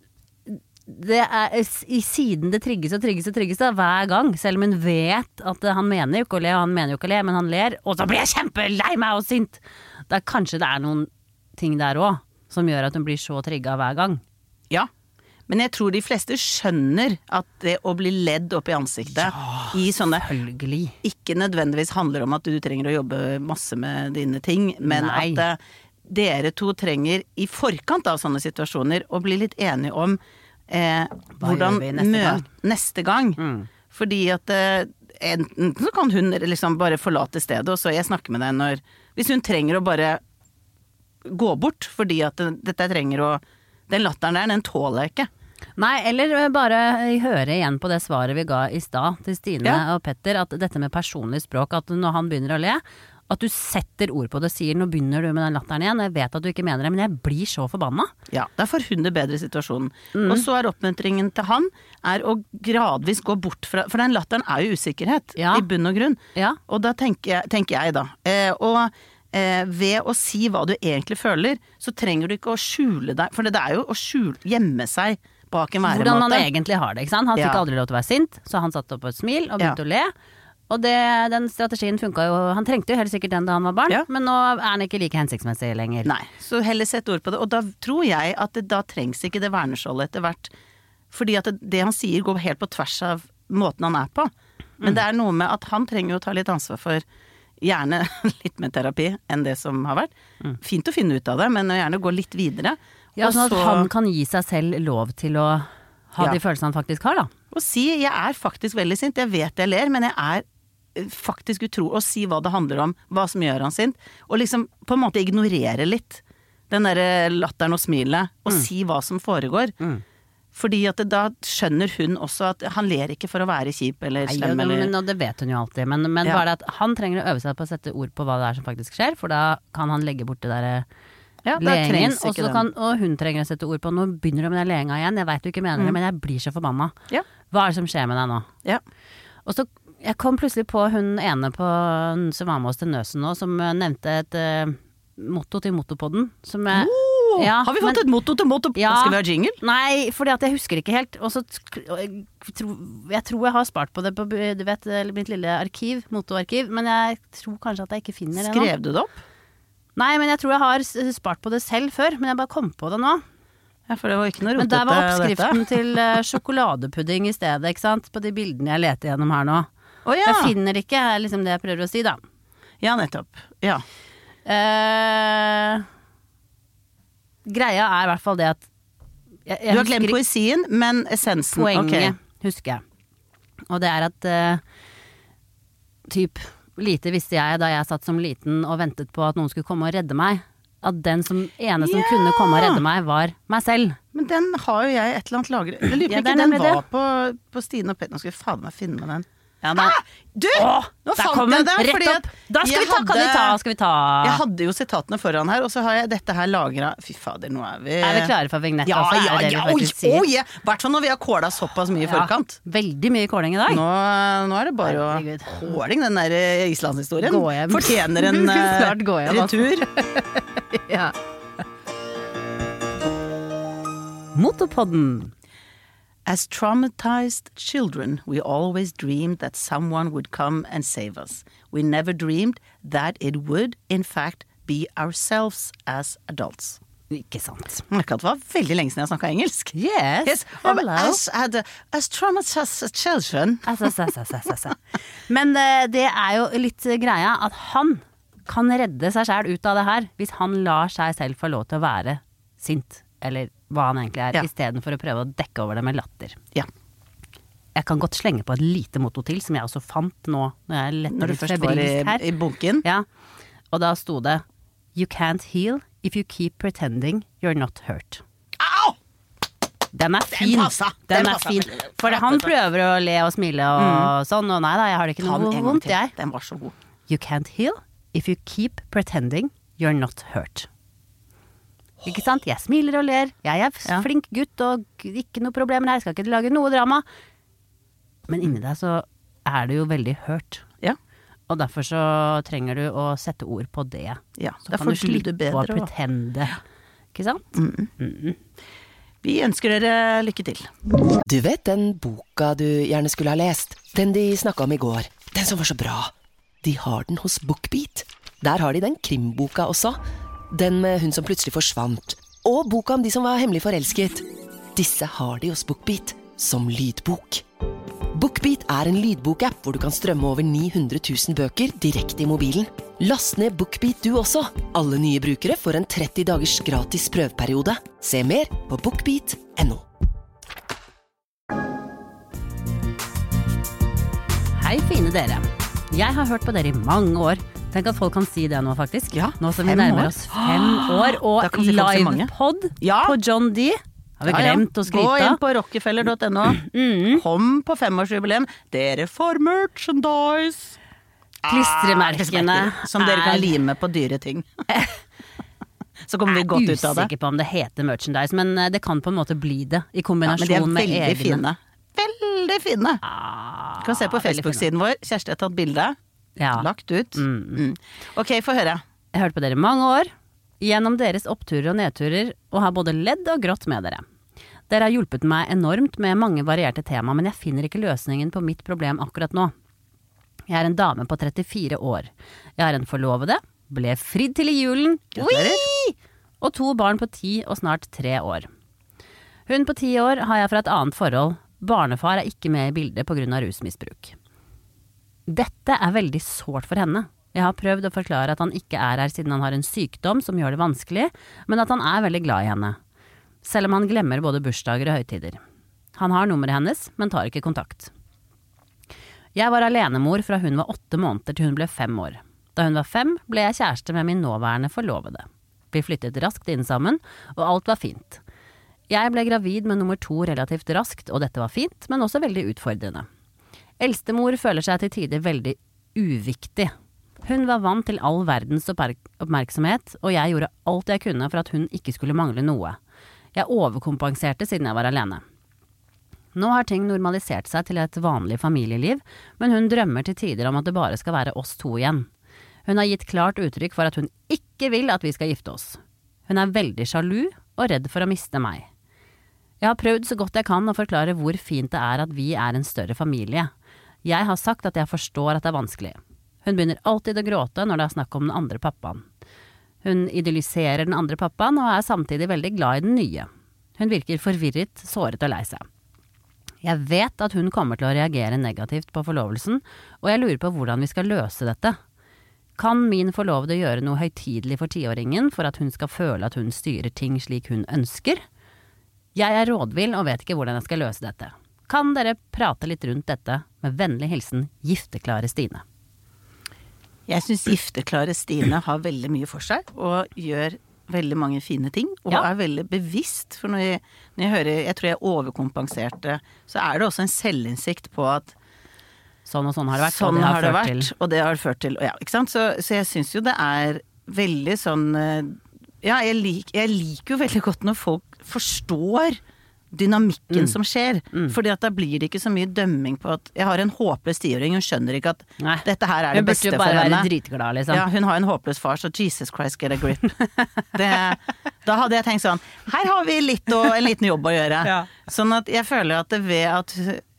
det er i siden det trigges og trigges og trigges da, hver gang, selv om hun vet at han mener jo ikke å le, og han mener jo ikke å le, men han ler, og så blir jeg kjempelei meg og sint. Da kanskje det er noen ting der også, som gjør at hun blir så trigget hver gang. Ja, men jeg tror de fleste skjønner at det å bli ledd opp i ansiktet, ja, i sånne, selvfølgelig. Ikke nødvendigvis handler om at du trenger å jobbe masse med dine ting, men Nei. At uh, dere to trenger i forkant av sånne situasjoner å bli litt enige om Eh, hvordan neste møte gang? Neste gang. Mm. Fordi at eh, enten så kan hun liksom bare forlate stedet, og så jeg snakker med deg når hvis hun trenger å bare gå bort, fordi at det, dette trenger å den latteren der, den tåler jeg ikke. Nei, eller bare høre igjen på det svaret vi ga i stad til Stine ja. Og Petter, at dette med personlig språk, at når han begynner å le, at du setter ord på det, sier nå begynner du med den latteren igjen, jeg vet at du ikke mener det, men jeg blir så forbanna. Ja, da får hun det bedre i situasjonen. Mm. Og så er oppmuntringen til han, er å gradvis gå bort fra, for den latteren er jo usikkerhet, ja. I bunn og grunn. Ja. Og da tenker jeg, tenker jeg da, eh, og eh, ved å si hva du egentlig føler, så trenger du ikke å skjule deg, for det er jo å skjule, gjemme seg bak en væremåte. Hvordan han egentlig har det, ikke sant? Han fikk ja. Aldri lov til å være sint, så han satte opp et smil og begynte ja. Å le. Og det, den strategien funket jo, han trengte jo helt sikkert den da han var barn, ja. Men nå er han ikke like hensiktsmessig lenger. Nei, så heller sett ord på det. Og da tror jeg at det, da trengs ikke det verneskjoldet etter hvert. Fordi at det, det han sier går helt på tvers av måten han er på. Men mm. det er noe med at han trenger å ta litt ansvar for gjerne litt mer terapi enn det som har vært. Mm. Fint å finne ut av det, men gjerne gå litt videre. Ja, sånn at så, han kan gi seg selv lov til å ha ja. De følelsene han faktisk har da. Og si, jeg er faktisk veldig sint, jeg vet jeg ler, men jeg er faktisk utro, og si hva det handler om, hva som gjør han sint, og liksom på en måte ignorere litt den der latteren og smilet, og mm. si hva som foregår. Mm. Fordi at det, da skjønner hun også at han ler ikke for å være kjip eller slem. Nei, eller... men, og det vet hun jo alltid, men, men ja. Bare at han trenger å øve seg på å sette ord på hva det er som faktisk skjer, for da kan han legge bort det der ja, leingen, og, så kan, og hun trenger å sette ord på, nå begynner du med den leenga igjen, jeg vet du ikke mener det, mm. men jeg blir så forbanna. Ja. Hva er det som skjer med deg nå? Ja. Og så jeg kom plutselig på hun ene på, som var med oss til Nøsen nå, som nevnte et uh, motto til Motopodden. Som jeg, oh, ja, har vi fått men, et motto til Motopodden? Ja, skal vi ha jingle? Nei, fordi at jeg husker ikke helt. Og så jeg, jeg tror jeg har spart på det på du vet, mitt lille arkiv, motoarkiv, men jeg tror kanskje at jeg ikke finner det nå. Skrev du det opp? Nei, men jeg tror jeg har spart på det selv før, men jeg bare kom på det nå. Ja, for det var ikke noe rotete. Men der var oppskriften til uh, sjokoladepudding i stedet, ikke sant? På de bildene jeg leter gjennom her nå. Oh, ja. Jeg finner ikke, er liksom det jeg prøver å si da. Ja, nettopp. Ja. Uh, greia er i hvert fall det at jeg, jeg du har glemt poesien, men essensen. Poenget okay. husker jeg. Og det er at uh, typ lite visste jeg da jeg satt som liten og ventet på at noen skulle komme og redde meg. At den som ene som yeah. kunne komme og redde meg var meg selv. Men den har jo jeg et eller annet lagret. Jeg lurer på ja, ikke den var på, på Stine og Petter. Nå skal vi faen meg finne med den. Ja, ah, du! Åh, nå fant jeg det! Rett opp! Da skal vi ta, hadde, kan vi ta, skal vi ta Jeg hadde jo sitatene foran her, og så har jeg dette her lagret. Fy fader, nå er vi Er vi klare for vignett? Ja, altså, ja, er det ja, vi oi, sier? oi, ja. Hvertfall når vi har kålet såpass mye i ja, forkant. Veldig mye kåling i dag. Nå, nå er det bare Herregud. Å kåling, den der islandshistorien. Gå hjem. Fortjener en uh, gå hjem, retur. Ja. Motopodden. As traumatized children, we always dreamed that someone would come and save us. We never dreamed that it would, in fact, be ourselves as adults. Ikke sant. Det var veldig lenge siden jeg snakket engelsk. Yes, yes. As, as, as traumatized children. As, as, as, as, as, as. Men uh, det er jo litt greia at han kan redde seg selv ut av det her, hvis han lar seg selv få lov til å være sint, eller hva han egentlig er, ja. I stedet for å prøve å dekke over det med latter. Ja. Jeg kan godt slenge på et lite motto til, som jeg også fant nå, når jeg letter litt febrilsk her. I bunken. Ja, og da sto det, you can't heal if you keep pretending you're not hurt. Au! Den er fin. Den passa. Den, Den er passa. fin. For han prøver å le og smile og mm. sånn, og nei da, jeg har det ikke noe vondt, jeg. Den var så god. You can't heal if you keep pretending you're not hurt. Ikke sant? Jeg smiler og ler. Jeg er ja. Flink gutt og ikke noe problemer her. Jeg skal ikke lage noe drama. Men inni deg så er du jo veldig hørt. Ja. Og derfor så trenger du å sette ord på det. Ja, så kan du slippe å pretende. Ikke sant? Mm. Mm. Vi ønsker dere lykke til. Du vet den boka du gjerne skulle ha lest? Den de snakket om i går. Den som var så bra. De har den hos BookBeat. Der har de den krimboka også. Den med hun som plutselig forsvant. Og boka om de som var hemmelig forelsket. Disse har de hos BookBeat som lydbok. BookBeat er en lydbokapp hvor du kan strømme over ni hundre tusen bøker direkte i mobilen. Last ned BookBeat du også. Alle nye brukere får en tretti dagers gratis prøveperiode. Se mer på bookbeat punktum no. Hei fine dere. Jeg har hørt på dere i mange år. Tenk at folk kan si det nå faktisk. Ja, nå som vi nærmer oss fem år. Og livepod ja. På John D. Har vi glemt ja, ja. Å skryte? Gå inn på rockefeller punktum no. Mm. Kom på femårsjubileum. Dere får merchandise. Klistremerkene ah, som dere kan lime på dyre ting. Så kommer vi godt ut av det. Jeg er usikker på om det heter merchandise, men det kan på en måte bli det i kombinasjon ja, med egne. Men de er veldig fine. Veldig fine. Ah, du kan se på Facebook-siden vår. Kjersti har tatt bilde. Ja. Lagt ut. Mm. Mm. Ok, få høre. Jeg har hørt på dere mange år, gjennom deres oppturer og nedturer, og har både ledd og grått med dere. Dere har hjulpet meg enormt med mange varierte tema, men jeg finner ikke løsningen på mitt problem akkurat nå. Jeg er en dame på trettifire år. Jeg har en forlovede, ble fridd til i julen, Wii! Og to barn på ti og snart tre år. Hun på ti år har jeg fra et annet forhold. Barnefar er ikke med i bildet på grunn av rusmisbruk. Dette er veldig sårt for henne. Jeg har prøvd å forklare at han ikke er her siden han har en sykdom som gjør det vanskelig, men at han er veldig glad i henne. Selv om han glemmer både bursdager og høytider. Han har nummeret hennes, men tar ikke kontakt. Jeg var alenemor fra hun var åtte måneder til hun ble fem år. Da hun var fem, ble jeg kjæreste med min nåværende forlovede. Vi flyttet raskt inn sammen, og alt var fint. Jeg ble gravid med nummer to relativt raskt, og dette var fint, men også veldig utfordrende. Eldstemor føler seg til tider veldig uviktig. Hun var vant til all verdens oppmerksomhet, og jeg gjorde alt jeg kunne for at hun ikke skulle mangle noe. Jeg overkompenserte siden jeg var alene. Nå har ting normalisert seg til et vanlig familieliv, men hun drømmer til tider om at det bare skal være oss to igjen. Hun har gitt klart uttrykk for at hun ikke vil at vi skal gifte oss. Hun er veldig sjalu og redd for å miste meg. Jeg har prøvd så godt jeg kan å forklare hvor fint det er at vi er en større familie. Jeg har sagt at jeg forstår at det er vanskelig. Hun begynner alltid å gråte når det er snakk om den andre pappaen. Hun idylliserer den andre pappaen og er samtidig veldig glad i den nye. Hun virker forvirret, såret og lei seg. Jeg vet at hun kommer til å reagere negativt på forlovelsen, og jeg lurer på hvordan vi skal løse dette. Kan min forlovede gjøre noe høytidelig for tiåringen for at hun skal føle at hun styrer ting slik hun ønsker? Jeg er rådvill og vet ikke hvordan jeg skal løse dette. Kan dere prate litt rundt dette? Med vennlig hilsen, gifteklare Stine. Jeg synes gifteklare Stine har veldig mye for seg, og gjør veldig mange fine ting, og ja. Er veldig bevisst, for når jeg, når jeg hører, jeg tror jeg overkompenserte, så er det også en selvinnsikt på at sånn og sånn har det vært, sånn og det har, har det ført vært, til. Og det har ført til, ja, ikke sant? Så, så jeg synes jo det er veldig sånn, ja, jeg, lik, jeg liker jo veldig godt når folk forstår dynamikken mm. som skjer, mm. fordi at da blir det ikke så mye dømming på at jeg har en håpløs tiåring, hun skjønner ikke at Nei. Dette her er det beste for henne. Hun burde jo bare være dritglad, liksom. Ja, hun har en håpløs far, så Jesus Christ, get a grip. det, da hadde jeg tenkt sånn, her har vi litt og, en liten jobb å gjøre. Ja. Sånn at jeg føler at det ved at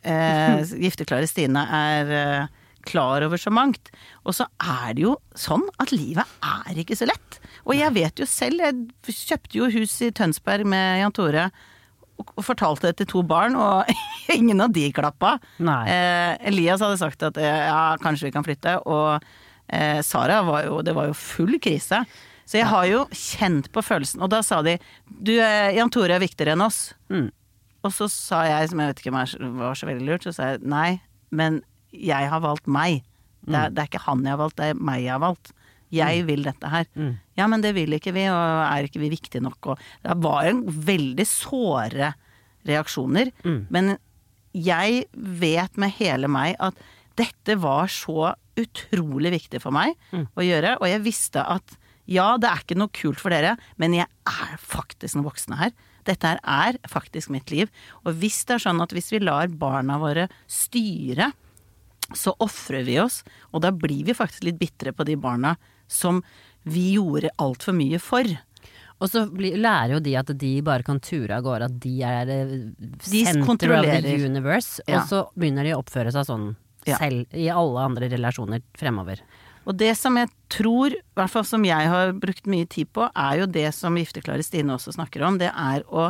eh, gifteklare Stine er eh, klar over så mangt, og så er det jo sånn at livet er ikke så lett. Og jeg vet jo selv, jeg kjøpte jo hus i Tønsberg med Jan Tore, og fortalte det til to barn, og ingen av de klappa. Eh, Elias hadde sagt at ja, kanskje vi kan flytte, og eh, Sara var jo, det var jo full krise. Så jeg har jo kjent på følelsen, og da sa de, du, Jan Tore er viktigere enn oss. Mm. Og så sa jeg, som jeg vet ikke om jeg var så veldig lurt, så sa jeg, nei, men jeg har valgt meg. Det er, det er ikke han jeg har valgt, det er meg jeg har valgt. Jeg vil dette her. Mm. Ja, men det vil ikke vi, og er ikke vi viktige nok? Og det var en veldig såre reaksjoner, mm. men jeg vet med hele meg at dette var så utrolig viktig for meg mm. å gjøre, og jeg visste at ja, det er ikke noe kult for dere, men jeg er faktisk en voksne her. Dette her er faktisk mitt liv. Og hvis det er sånn at hvis vi lar barna våre styre, så offrer vi oss, og da blir vi faktisk litt bittre på de barna som vi gjorde alt for mye for. Og så blir, lærer jo de at de bare kan ture av gårde, at de er center of the universe, ja. Og så begynner de å oppføre seg sånn ja. Selv i alle andre relasjoner fremover. Og det som jeg tror, i hvert fall som jeg har brukt mye tid på, er jo det som gifteklare Stine også snakker om, det er å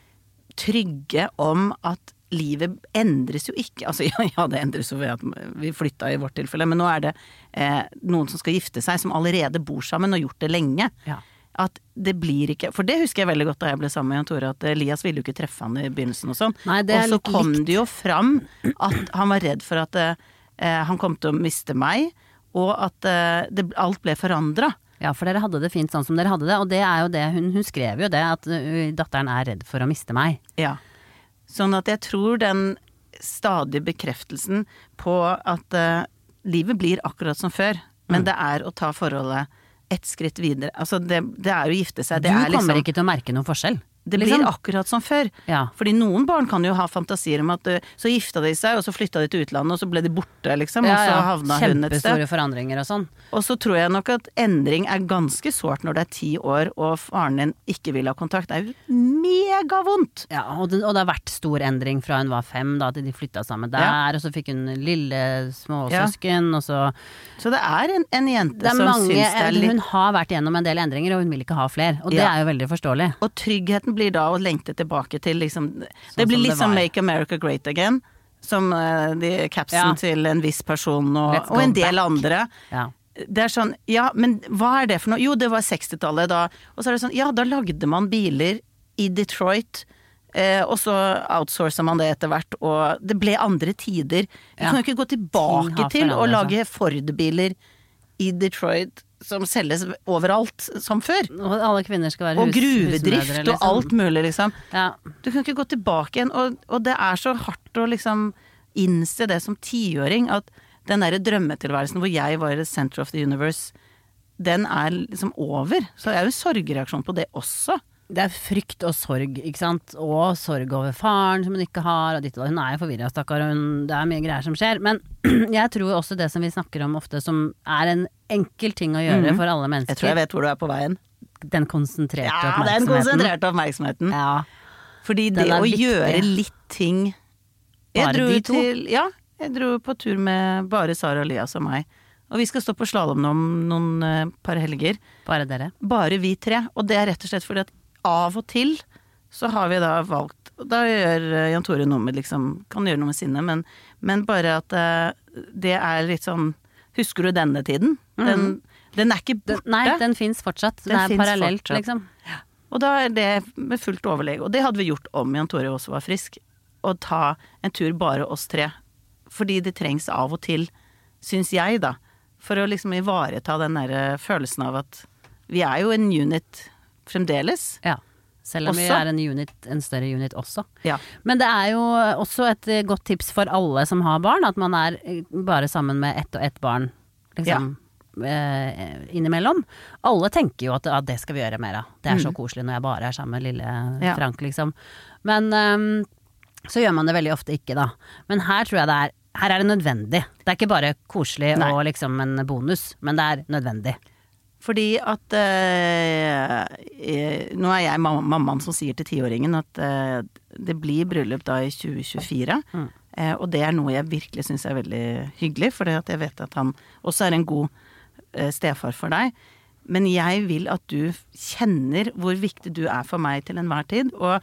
trygge om at livet endres jo ikke, altså ja, ja det endres jo ved at vi flytta i vårt tilfelle, men nå er det eh, noen som skal gifte seg, som allerede bor sammen og gjort det lenge. Ja. At det blir ikke, for det husker jeg veldig godt da jeg ble sammen med Jan Tore, at Elias ville jo ikke treffe han i begynnelsen og sånn. Nei, og så kom likt. Det jo fram at han var redd for at eh, han kom til å miste meg, og at eh, det, alt ble forandret. Ja, for dere hadde det fint sånn som dere hadde det, og det er jo det, hun, hun skrev jo det, at uh, datteren er redd for å miste meg. Ja. Sånn at jeg tror den stadige bekreftelsen på at uh, livet blir akkurat som før, men mm. det er å ta forholdet et skritt videre. Altså det, det er å gifte seg. Det du er liksom, kommer ikke til å merke noen forskjell. Det blir liksom. akkurat som før. Ja. Fordi noen barn kan jo ha fantasier om at så gifta de seg, og så flytta de til utlandet, og så ble de borte, liksom. Ja, og så ja. havna hun et sted. Kjempestore forandringer og sånn. Og så tror jeg nok at endring er ganske sårt når det er ti år, og faren din ikke vil ha kontakt. Det er jo megavondt! Ja, og det, og det har vært stor endring fra hun var fem, da, til de flytta sammen der, Ja. og så fikk hun lille småsøsken, ja. og så Så det er en, en jente det er som mange, syns det er litt Hun har vært gjennom en del endringer, og hun vil ikke ha flere, og det Ja. er jo veldig forståelig. Og tryggheten blir da å lengte tilbake til liksom Det Sånn blir som litt det som var. Make America Great Again, som uh, de capsen Ja. til en viss person og, Let's og en go del back. andre. Ja. Det er sånn, ja, men hva er det for noe? Jo, det var sekstitallet da. Og så er det sånn, ja, da lagde man biler i Detroit, eh, og så outsourcet man det etter hvert, og det ble andre tider. Vi Ja. kan jo ikke gå Ting tilbake har til å forandret lage Ford-biler i Detroit som selges overalt som før. Og alle kvinner skal være Og hus, gruvedrift husmødre, og liksom. alt mulig, liksom. Ja. Du kan ikke gå tilbake igjen, og, og det er så hardt å liksom innse det som tiåring, at den derre drømmetilværelsen hvor jeg var i the center of the universe, den er liksom over. Så det er jo en sorgreaksjon på det også. Det er frykt og sorg, ikke sant? Og sorg over faren som hun ikke har, og ditt og datt. Hun er jo forvirret, stakkar, og hun- det er mye greier som skjer. Men jeg tror også det som vi snakker om ofte, som er en enkel ting å gjøre Mhm. for alle mennesker. Jeg tror jeg vet hvor du er på veien. Den konsentrerte Ja, oppmerksomheten. den konsentrerte oppmerksomheten. Ja. Fordi Den det er å viktig. gjøre litt ting Jeg Bare dro de to? til Ja, jeg dro på tur med bare Sara Elias og meg. Og vi skal stå på slalåm nå om noen eh, par helger. Bare dere. Bare vi tre. Og det er rett og slett fordi at av og til så har vi da valgt Da gjør eh, Jan Tore noe med liksom Kan gjøre noe med sinne, men, men bare at eh, det er litt sånn Husker du denne tiden? Den, den er ikke Den, borte. nei, den fins fortsatt. Den, Den er finnes parallelt, fortsatt. liksom. Og da er det med fullt overlegg. Og det hadde vi gjort om Jan Tore også var frisk. Å ta en tur bare oss tre. Fordi det trengs av og til, syns jeg da. For å liksom ivareta den der følelsen av at vi er jo en unit fremdeles. Ja. Selv om vi Også. er en unit, en større unit også. Ja. Men det er jo også et eh, godt tips for alle som har barn, at man er eh, bare sammen med ett og ett barn, liksom. Eh, innimellom. Alle tenker jo at, at det skal vi gjøre mer av. Det er så Mm. koselig når jeg bare er sammen med lille Ja. Frank, liksom. Men ehm, så gjør man det veldig ofte ikke, da. Men her tror jeg det er her er det nødvendig. Det er ikke bare koselig Nei. og liksom en bonus, men det er nødvendig. Fordi at eh, eh, Nå er jeg mam mammaen som sier til tiåringen at eh, det blir bryllup da i tjue tjuefire. Mm. Eh, og det er noe jeg virkelig syns er veldig hyggelig, for jeg vet at han også er en god eh, stefar for deg. Men jeg vil at du kjenner hvor viktig du er for meg til enhver tid. Og,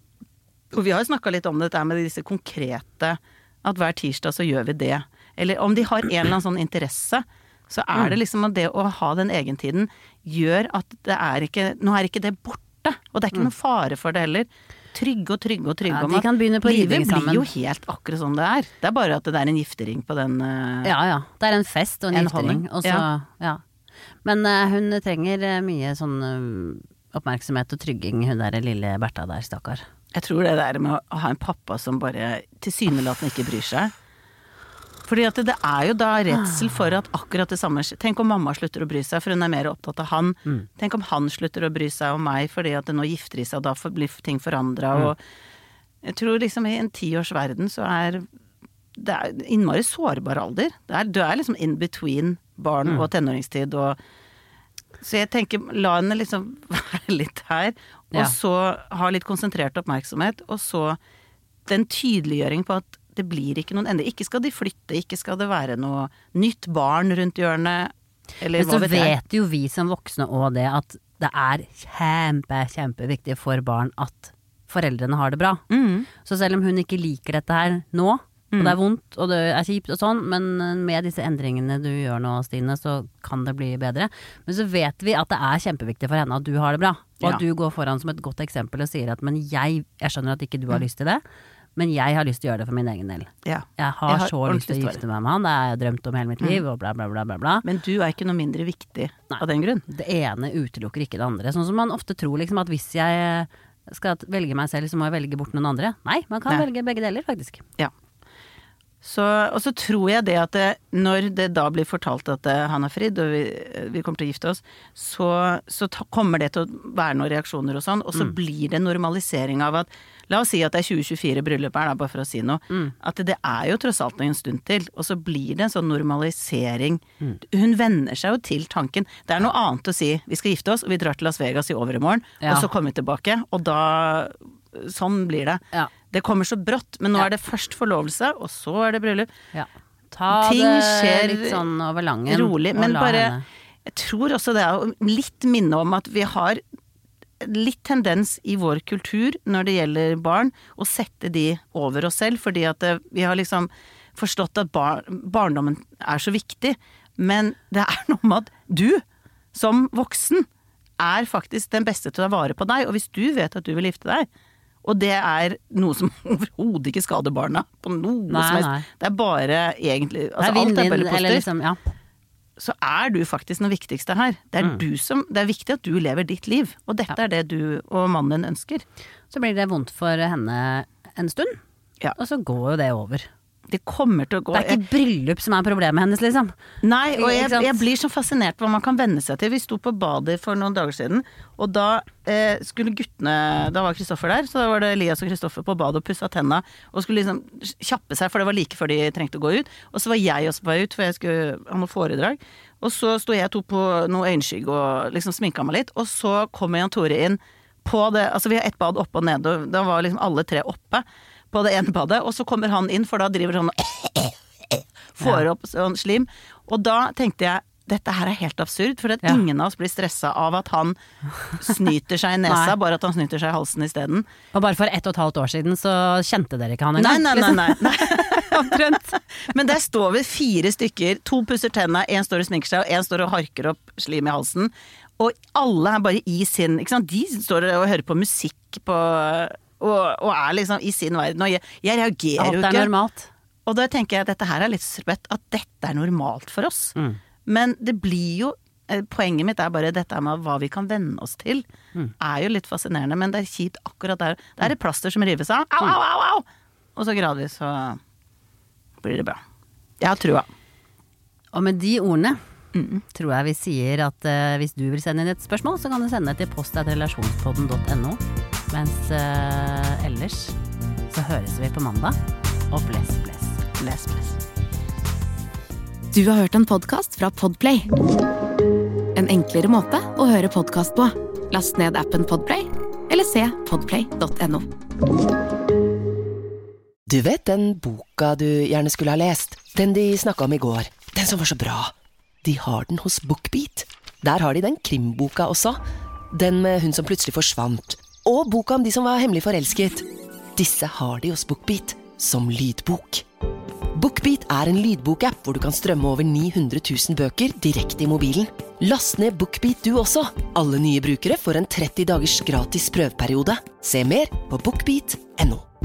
og vi har jo snakka litt om dette med disse konkrete at hver tirsdag så gjør vi det. Eller om de har en eller annen sånn interesse, så er det liksom at det å ha den egentiden gjør at det er ikke Nå er ikke det borte, og det er ikke noen fare for det heller. Trygge og trygge og trygge Ja, om de at kan begynne på livet riding sammen. blir jo helt akkurat som det er. Det er bare at det er en giftering på den eh, Ja ja. Det er en fest og en, En giftering. holdning, Og så, ja. ja. Men eh, hun trenger eh, mye sånn eh, oppmerksomhet og trygging, hun der lille Bertha der, stakkar. Jeg tror det der med å ha en pappa som bare tilsynelatende ikke bryr seg. Fordi at det, det er jo da redsel for at akkurat det samme skjer. Tenk om mamma slutter å bry seg, for hun er mer opptatt av han. Mm. Tenk om han slutter å bry seg om meg, fordi at det nå gifter de seg, og da får- blir ting forandra. Mm. Og jeg tror liksom i en tiårsverden så er det er innmari sårbar alder. Det er, du er liksom in between barn Mm. og tenåringstid, og så jeg tenker, la henne liksom være litt her, og Ja. så ha litt konsentrert oppmerksomhet, og så den tydeliggjøring på at det blir ikke noen ende. Ikke skal de flytte, ikke skal det være noe nytt barn rundt hjørnet, eller Men så hva vet jeg. vet jo vi som voksne òg det at det er kjempe, kjempeviktig for barn at foreldrene har det bra. Mm. Så selv om hun ikke liker dette her nå, og Mm. det er vondt og det er kjipt og sånn, men med disse endringene du gjør nå, Stine, så kan det bli bedre. Men så vet vi at det er kjempeviktig for henne at du har det bra. Og Ja. at du går foran som et godt eksempel og sier at men jeg, jeg skjønner at ikke du har Mm. lyst til det, men jeg har lyst til å gjøre det for min egen del. Ja. Jeg har, Jeg har så lyst til å ordentlig gifte meg med han, det har jeg drømt om hele mitt liv, Mm. og bla bla bla bla bla. Men du er ikke noe mindre viktig Nei. av den grunn. Det ene utelukker ikke det andre. Sånn som man ofte tror liksom at hvis jeg skal velge meg selv, så må jeg velge bort noen andre. Nei, man kan Nei. velge begge deler, faktisk. Ja. Så, og så tror jeg det at det, når det da blir fortalt at det, han har fridd, og vi, vi kommer til å gifte oss, så, så ta, kommer det til å være noen reaksjoner og sånn, og så mm. blir det normalisering av at, la oss si at det er tjue tjuefire bryllup her, da, bare for å si noe, mm. at det, det er jo tross alt en stund til, og så blir det en sånn normalisering. Mm. Hun venner seg jo til tanken. Det er noe annet å si, vi skal gifte oss, og vi drar til Las Vegas i overmorgen, ja. Og så kommer vi tilbake, og da, sånn blir det. Ja. Det kommer så brått, men nå ja. Er det først forlovelse, og så er det bryllup. Ja. Ta Ting det skjer litt sånn over langen. Rolig, men bare, henne. Jeg tror også det er litt minne om at vi har litt tendens i vår kultur når det gjelder barn, å sette de over oss selv, fordi at det, vi har liksom forstått at bar, barndommen er så viktig, men det er noe med at du, som voksen, er faktisk den beste til å ta vare på deg, og hvis du vet at du vil gifte deg, og det er noe som overhodet ikke skader barna på noe nei, som helst. Nei. Det er bare egentlig, altså er alt er bare positivt. Liksom, ja. Så er du faktisk den viktigste her. Det er, mm. du som, det er viktig at du lever ditt liv, og dette ja. Er det du og mannen ønsker. Så blir det vondt for henne en stund, ja. Og så går jo det over. Det kommer til å gå. Det er ikke bryllup som er problemet hennes, liksom. Nei, og jeg, jeg blir så fascinert på hva man kan venne seg til. Vi sto på badet for noen dager siden, og da eh, skulle guttene, da var Kristoffer der, så da var det Elias og Kristoffer på badet og pusset tenna, og skulle liksom kjappe seg, for det var like før de trengte å gå ut. Og så var jeg også på vei ut, for jeg skulle ha noe foredrag. Og så sto jeg to på noe øynskygg og liksom sminket meg litt, og så kommer Jan Tore inn på det, altså vi har ett bad oppe og nede, og da var liksom alle tre oppe, på det ene badet, og så kommer han inn, for da driver han og får opp sånn slim, og da tenkte jeg, dette her er helt absurd, for at ja. Ingen av oss blir stresset av at han snyter seg i nesa, bare at han snyter seg i halsen i stedet. Og bare for ett og et halvt år siden, så kjente dere ikke han engang? Nei, nei, nei, nei, nei. Men der står vi fire stykker, to pusser tenna, en står og sminker seg, og en står og harker opp slim i halsen, og alle er bare i sin, ikke sant? De står og hører på musikk på... Og, og er liksom i sin verden, og jeg, jeg reagerer jo ikke. Alt er normalt. Og da tenker jeg at dette her er litt spett, at dette er normalt for oss. Mm. Men det blir jo, poenget mitt er bare dette med hva vi kan venne oss til, mm. er jo litt fascinerende, men det er kjipt akkurat der. Det er et plaster som rives av, au, au, au, au! Og så gradvis så blir det bra. Jeg har trua. Og med de ordene, mm. tror jeg vi sier at uh, hvis du vil sende inn et spørsmål, så kan du sende det til post at relasjonspodden punktum no. Mens uh, ellers så høres vi på mandag, og bless, bless, bless, bless. Du har hørt en podcast fra Podplay. En enklere måte å høre podcast på. Last ned appen Podplay, eller se podplay punktum no. Du vet den boka du gjerne skulle ha lest? Den de snakket om i går. Den som var så bra. De har den hos BookBeat. Der har de den krimboka også. Den med hun som plutselig forsvant. Og boka om de som var hemmelig forelsket. Disse har de hos BookBeat, som lydbok. BookBeat er en lydbokapp hvor du kan strømme over ni hundre tusen bøker direkte i mobilen. Last ned BookBeat du også. Alle nye brukere får en tretti dagers gratis prøveperiode. Se mer på bookbeat punktum no.